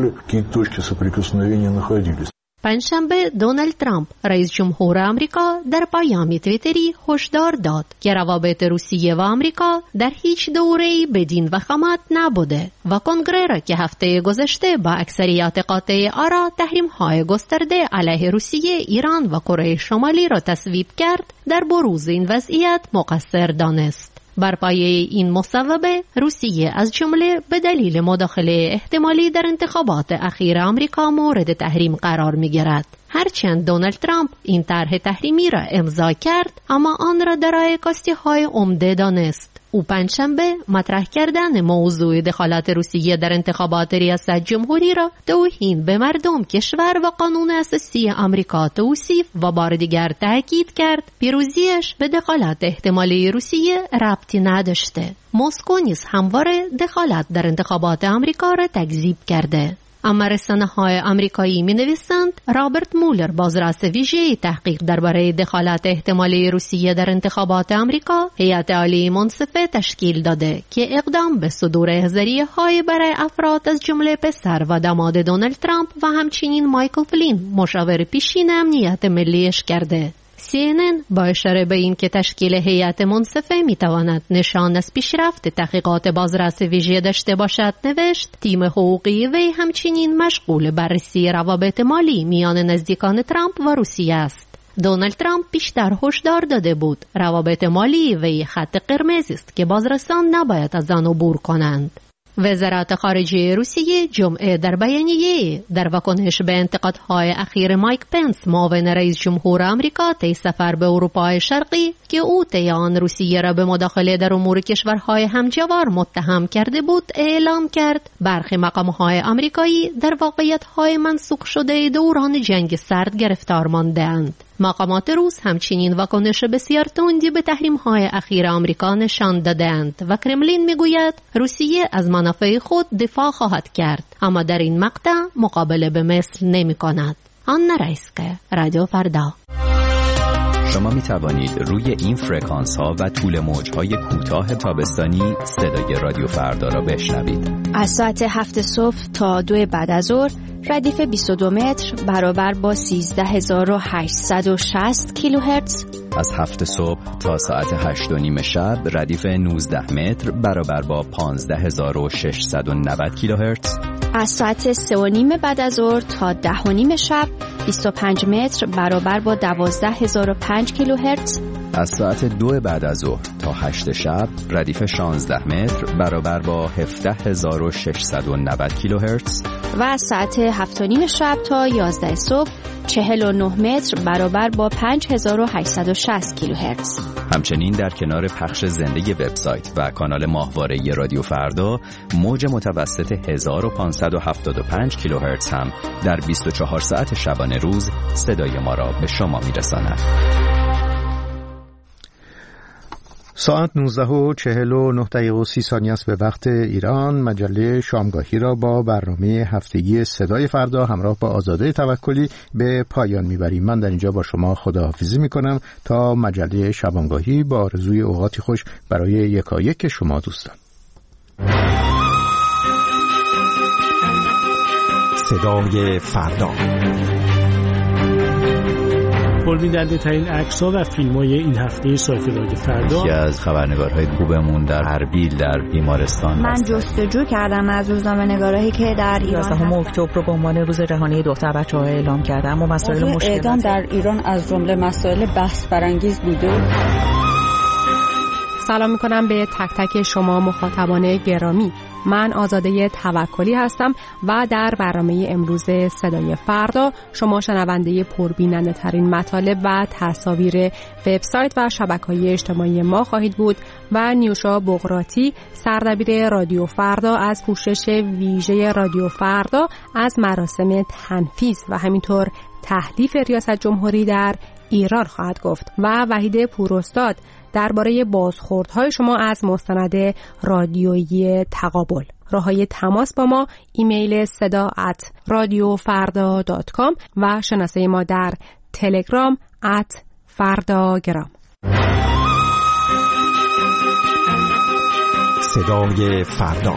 پنجشنبه دونالد ترامپ رئیس جمهور آمریکا در پیام توییتری هشدار داد که روابط روسیه و آمریکا در هیچ دوره‌ای بدین وخامت نبوده و کنگره را که هفته گذشته با اکثریت قاطع آرا تحریم‌های گسترده علیه روسیه، ایران و کره شمالی را تصویب کرد، در بروز این وضعیت مقصر دانست. بر پایه این مصوبه روسیه از جمله به دلیل مداخله احتمالی در انتخابات اخیر آمریکا مورد تحریم قرار می‌گیرد. هرچند دونالد ترامپ این طرح تحریمی را امضا کرد، اما آن را دارای کاستی‌های عمده دانست. او پنجشنبه مطرح کردن موضوع دخالت روسیه در انتخابات ریاست جمهوری را توهین به مردم کشور و قانون اساسی آمریکا توصیف و بار دیگر تاکید کرد پیروزیش به دخالت احتمالی روسیه ربطی نداشته. مسکو نیز همواره دخالت در انتخابات آمریکا را تکذیب کرده. اما رسانه‌های آمریکایی می‌نویسند رابرت مولر، بازرس ویژه تحقیق درباره دخالت احتمالی روسیه در انتخابات آمریکا، هیئت عالی منصفه تشکیل داده که اقدام به صدور احضاریه‌های برای افراد از جمله پسر و داماد دونالد ترامپ و همچنین مایکل فلین، مشاور پیشین امنیت ملیش کرده. سی ان ان با اشاره به این که تشکیل هیئت منصفه میتواند نشان از پیشرفت تحقیقات بازرس ویژه داشته باشد نوشت تیم حقوقی وی همچنین مشغول بررسی روابط مالی میان نزدیکان ترامپ و روسیه است. دونالد ترامپ پیشتر هشدار داده بود روابط مالی وی خط قرمز است که بازرسان نباید از آن عبور کنند. وزارت خارجه روسیه جمعه در بیانیه در واکنش به انتقادهای اخیر مایک پنس، معاون رئیس جمهور آمریکا طی سفر به اروپای شرقی که او طی آن روسیه را به مداخله در امور کشورهای همجوار متهم کرده بود، اعلام کرد برخی مقام‌های آمریکایی در واقعیت‌های منسوخ شده دوران جنگ سرد گرفتار مانده‌اند. مقامات روس همچنین واکنش بسیار تندی به تحریم‌های اخیر آمریکا نشان دادند و کرملین میگوید روسیه از منافع خود دفاع خواهد کرد، اما در این مقطع مقابله به مثل نمی‌کند. آنا رایسکه، رادیو فردا. شما می توانید روی این فرکانس ها و طول موج های کوتاه تابستانی صدای رادیو فردا را بشنوید. از ساعت هفت صبح تا دو بعد از ظهر ردیف بیست و دو متر برابر با سیزده هزار و هشتصد و شصت کیلوهرتز. از هفت صبح تا ساعت هشت و نیم شب ردیف نوزده متر برابر با پانزده هزار و ششصد و نود کیلوهرتز. از ساعت سه و نیم بعد از ظهر تا ده و نیم شب بیست و پنج متر برابر با دوازده هزار و پنج کیلوهرتز. از ساعت دو بعد از ظهر تا هشت شب ردیف شانزده متر برابر با هفده هزار و ششصد و نود کیلوهرتز. و از ساعت هفت و نیم شب تا یازده صبح چهل و نه متر برابر با پنج هزار و هشتصد و شصت کیلوهرتز. همچنین در کنار پخش زنده وبسایت و کانال ماهواره رادیو فردا، موج متوسط هزار و پانصد و هفتاد و پنج کیلوهرتز هم در بیست و چهار ساعت شبانه روز صدای ما را به شما میرساند. ساعت نوزده و چهل و نه دقیقه و سی ثانیه است به وقت ایران. مجله شامگاهی را با برنامه هفتگی صدای فردا همراه با آزاده توکلی به پایان میبریم. من در اینجا با شما خداحافظی میکنم تا مجله شبانگاهی با آرزوی اوقاتی خوش برای یکایک شما دوستان. صدای فردا. پربیننده ترین عکس‌ها و فیلم‌های این هفته سایت رادیو فردا. یکی از خبرنگارهای خوبمون در اربیل در بیمارستان. من جستجو کردم از روزنامه‌نگارایی که در ایران یازدهم اکتبر رو به عنوان روز جهانی دختر بچه‌ها اعلام کردم و مسائل مشکل اعدام در ایران از جمله مسائل بحث برانگیز بوده. سلام میکنم به تک تک شما مخاطبان گرامی. من آزاده توکلی هستم و در برنامه امروز صدای فردا شما شنونده پربیننده ترین مطالب و تصاویر وبسایت و شبکه‌های اجتماعی ما خواهید بود و نیوشا بغراتی سردبیر رادیو فردا از پوشش ویژه رادیو فردا از مراسم تنفیذ و همینطور تحلیف ریاست جمهوری در ایران خواهد گفت و وحید پوراستاد درباره بازخوردهای شما از مستند رادیویی تقابل. راههای تماس با ما ایمیل صدا ات رادیو فردا دات کام و شناسه ما در تلگرام ات فرداگرام. صدای فردا.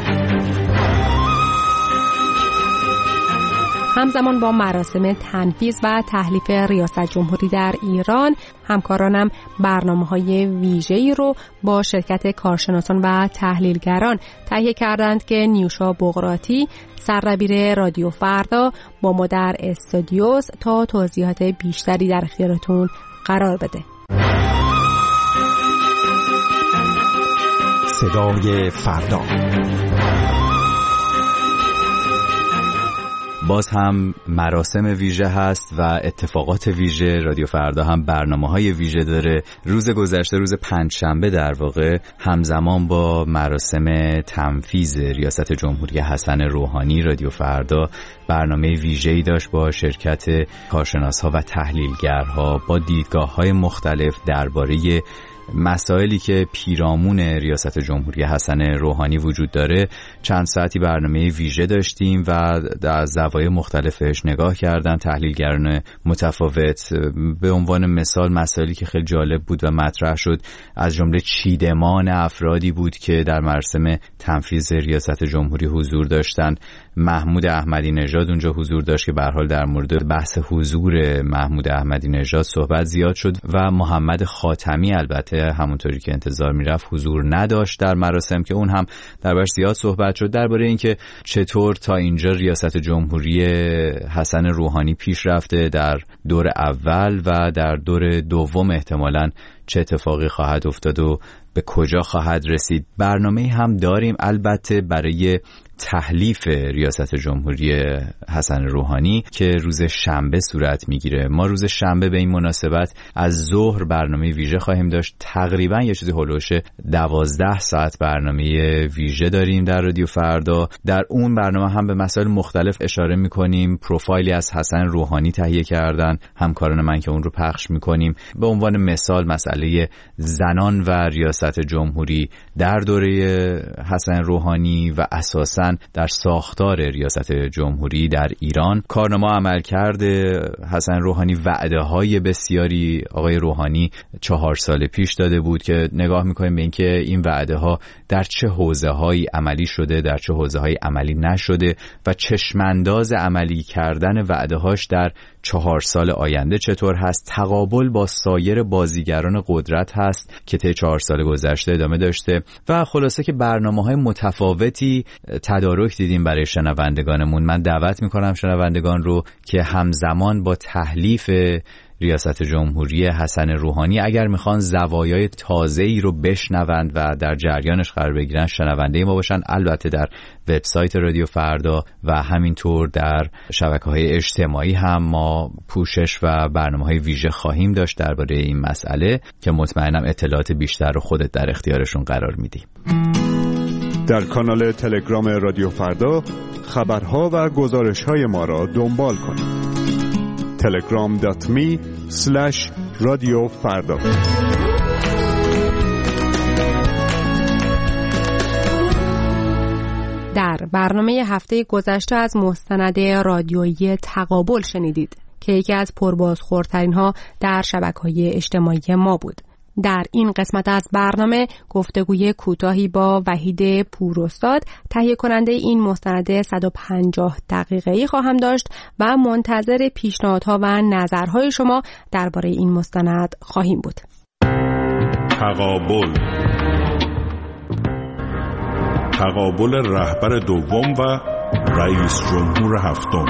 همزمان با مراسم تنفیذ و تحلیف ریاست جمهوری در ایران، همکارانم برنامه‌های ویژه‌ای رو با شرکت کارشناسان و تحلیلگران تهیه کردند که نیوشا بغراتی سردبیر رادیو فردا با ما در استودیوس تا توضیحات بیشتری در اختیارتون قرار بده. صدای فردا. باز هم مراسم ویژه هست و اتفاقات ویژه. رادیو فردا هم برنامه‌های ویژه داره. روز گذشته، روز پنجشنبه در واقع، همزمان با مراسم تنفیذ ریاست جمهوری حسن روحانی، رادیو فردا برنامه ویژه‌ای داشت با شرکت کارشناس‌ها و تحلیلگرها با دیدگاه‌های مختلف درباره مسائلی که پیرامون ریاست جمهوری حسن روحانی وجود داره. چند ساعتی برنامه ویژه داشتیم و در زوایای مختلفش نگاه کردن تحلیلگران متفاوت. به عنوان مثال مسائلی که خیلی جالب بود و مطرح شد از جمله چیدمان افرادی بود که در مراسم تنفیذ ریاست جمهوری حضور داشتن. محمود احمدی نژاد اونجا حضور داشت که به هر حال در مورد بحث حضور محمود احمدی نژاد صحبت زیاد شد و محمد خاتمی البته همونطوری که انتظار میرفت حضور نداشت در مراسم که اون هم دربارش زیاد صحبت شد درباره اینکه چطور تا اینجا ریاست جمهوری حسن روحانی پیش رفته در دور اول و در دور دوم احتمالاً چه اتفاقی خواهد افتاد و به کجا خواهد رسید. برنامه هم داریم البته برای تحلیف ریاست جمهوری حسن روحانی که روز شنبه صورت میگیره. ما روز شنبه به این مناسبت از ظهر برنامه ویژه خواهیم داشت. تقریبا یه چیزی هولوش دوازده ساعت برنامه ویژه داریم در رادیو فردا. در اون برنامه هم به مسائل مختلف اشاره میکنیم. پروفایلی از حسن روحانی تهیه کردن همکاران من که اون رو پخش میکنیم. به عنوان مثال مسئله زنان و ریاست جمهوری در دوره حسن روحانی و اساساً در ساختار ریاست جمهوری در ایران. کارنامه عملکرد حسن روحانی، وعده های بسیاری آقای روحانی چهار سال پیش داده بود که نگاه میکنیم به اینکه این وعده ها در چه حوزه هایی عملی شده، در چه حوزه هایی عملی نشده و چشمانداز عملی کردن وعده هاش در چهار سال آینده چطور هست. تقابل با سایر بازیگران قدرت هست که طی چهار سال گذشته ادامه داشته و خلاصه که برنامه‌های متفاوتی تدارک دیدیم برای شنوندگانمون. من دعوت میکنم شنوندگان رو که همزمان با تحلیف ریاست جمهوری حسن روحانی اگر میخوان زوایای تازه‌ای رو بشنوند و در جریانش قرار بگیرن شنونده ما باشن. البته در وبسایت رادیو فردا و همینطور در شبکه‌های اجتماعی هم ما پوشش و برنامه‌های ویژه خواهیم داشت درباره این مسئله که مطمئنم اطلاعات بیشتر رو خودت در اختیارشون قرار میدی. در کانال تلگرام رادیو فردا خبرها و گزارش‌های ما را دنبال کنید. تلگرام دات می اسلش رادیو فردا. در برنامه هفته گذشته از مستند رادیویی تقابل شنیدید که یکی از پربازخوردترین ها در شبکه‌های اجتماعی ما بود. در این قسمت از برنامه گفتگوی کوتاهی با وحید پوراستاد، تهیه کننده این مستند صد و پنجاه دقیقه‌ای خواهم داشت و منتظر پیشنهادها و نظرهای شما درباره این مستند خواهیم بود. تقابل تقابل رهبر دوم و رئیس جمهور هفتم.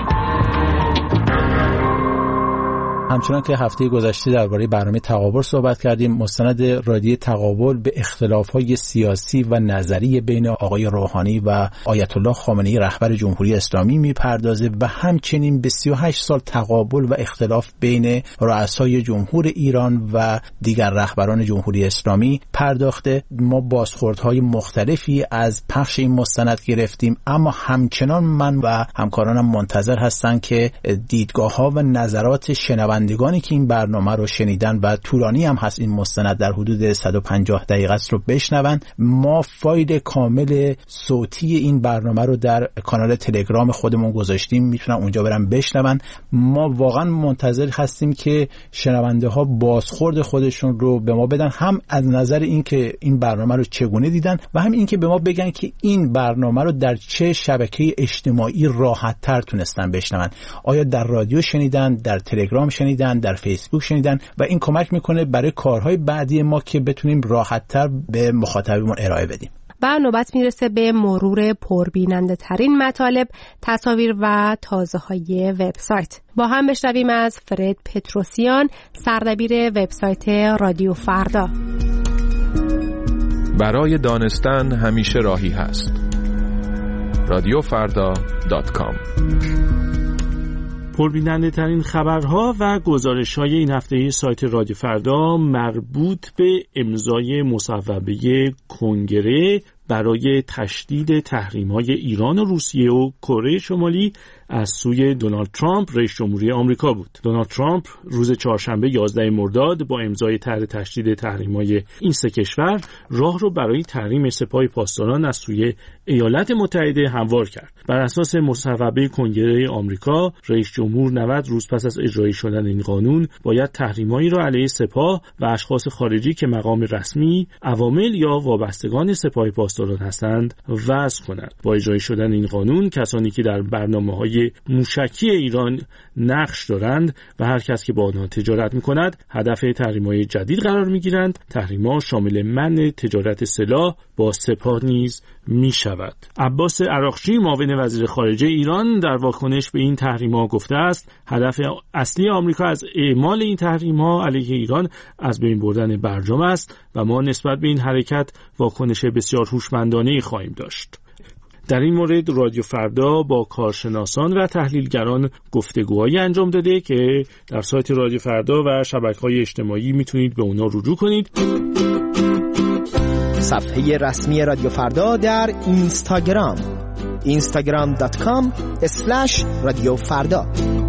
همچنان که هفته گذشته درباره برنامه تقابل صحبت کردیم، مستند رادیویی تقابل به اختلاف‌های سیاسی و نظری بین آقای روحانی و آیت الله خامنه‌ای رهبر جمهوری اسلامی میپردازه و همچنین به سی و هشت سال تقابل و اختلاف بین رؤسای جمهور ایران و دیگر رهبران جمهوری اسلامی پرداخته. ما بازخوردهای مختلفی از پخش این مستند گرفتیم، اما همچنان من و همکارانم منتظر هستن که دیدگاه‌ها و نظرات شنوندگان گانی که این برنامه رو شنیدن و طولانی هم هست این مستند در حدود صد و پنجاه دقیقه است رو بشنون. ما فایل کامل صوتی این برنامه رو در کانال تلگرام خودمون گذاشتیم، میتونن اونجا برن بشنون. ما واقعا منتظر هستیم که شنونده ها بازخورد خودشون رو به ما بدن، هم از نظر این که این برنامه رو چگونه دیدن و هم این که به ما بگن که این برنامه رو در چه شبکه اجتماعی راحت تر تونستن بشنون. آیا در رادیو شنیدن، در تلگرام شنیدن، در فیسبوک شنیدن و این کمک میکنه برای کارهای بعدی ما که بتونیم راحت‌تر به مخاطبمون ارائه بدیم. و نوبت میرسه به مرور پربیننده ترین مطالب، تصاویر و تازه های وبسایت. با هم بشنویم از فرد پتروسیان، سردبیر وبسایت رادیو فردا. برای دانستن همیشه راهی هست. رادیو فردا دات کام. پربیننده ترین خبرها و گزارش های این هفته سایت رادیو فردا مربوط به امضای مصوبه کنگره برای تشدید تحریم‌های ایران و روسیه و کره شمالی از سوی دونالد ترامپ رئیس جمهوری آمریکا بود. دونالد ترامپ روز چهارشنبه یازده مرداد با امضای طرح تشدید تحریم‌های این سه کشور راه رو برای تحریم سپاه پاسداران از سوی ایالات متحده هموار کرد. بر اساس مصوبه کنگره آمریکا، رئیس جمهور نود روز پس از اجرایی شدن این قانون باید تحریم‌هایی را علیه سپاه و اشخاص خارجی که مقام رسمی، عوامل یا وابستگان سپاه پاسداران هستند وضع کند. با اجرایی شدن این قانون، کسانی که در برنامه‌های موشکی ایران نقش دارند و هر کس که با آنها تجارت می‌کند هدف تحریم‌های جدید قرار می‌گیرند. تحریم‌ها شامل منع تجارت سلاح با سپاه نیز می‌شود. عباس عراقچی، معاون وزیر خارجه ایران، در واکنش به این تحریم‌ها گفته است هدف اصلی آمریکا از اعمال این تحریم‌ها علیه ایران از بین بردن برجام است و ما نسبت به این حرکت واکنش بسیار هوشمندانه‌ای خواهیم داشت. در این مورد رادیو فردا با کارشناسان و تحلیلگران گفتگوهایی انجام داده که در سایت رادیو فردا و شبکه‌های اجتماعی میتونید به اونا رجوع کنید. صفحه رسمی رادیو فردا در اینستاگرام اینستاگرام دات کام اسلش رادیو فردا.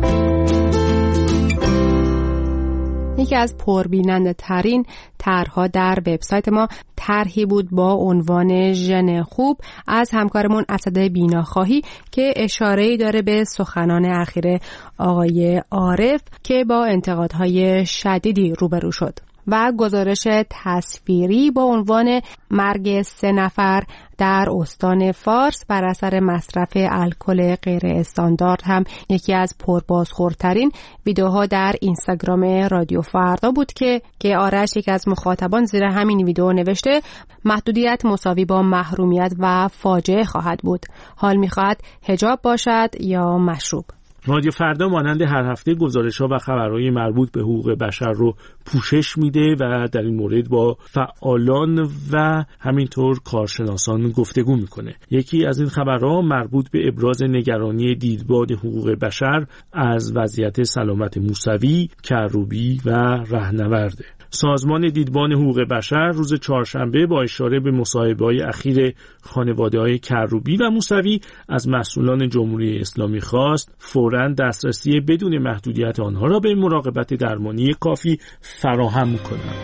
یکی از پربیننده ترین طرح‌ها در وبسایت ما طرحی بود با عنوان ژن خوب از همکارمون اسد بیناخواهی که اشاره‌ای داره به سخنان اخیر آقای عارف که با انتقادهای شدیدی روبرو شد و گزارش تصویری با عنوان مرگ سه نفر در استان فارس بر اثر مصرف الکل غیر استاندارد هم یکی از پربازخوردترین ویدیوها در اینستاگرام رادیو فردا بود که که آرش یک از مخاطبان زیر همین ویدیو نوشته محدودیت مساوی با محرومیت و فاجعه خواهد بود. حال می‌خواهد حجاب باشد یا مشروب. رادیو فردا مانند هر هفته گزارش‌ها و خبرهای مربوط به حقوق بشر رو پوشش میده و در این مورد با فعالان و همینطور کارشناسان گفتگو میکنه. یکی از این خبرها مربوط به ابراز نگرانی دیدبان حقوق بشر از وضعیت سلامت موسوی، کروبی و رهنورده. سازمان دیدبان حقوق بشر روز چهارشنبه با اشاره به مصاحبه‌های اخیر خانواده‌های کروبی و موسوی از مسئولان جمهوری اسلامی خواست فوراً دسترسی بدون محدودیت آنها را به مراقبت درمانی کافی فراهم کنند.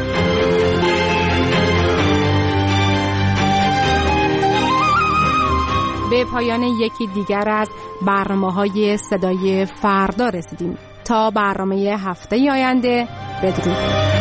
به پایان یکی دیگر از برنامه‌های صدای فردا رسیدیم. تا برنامه هفته آینده بدرود.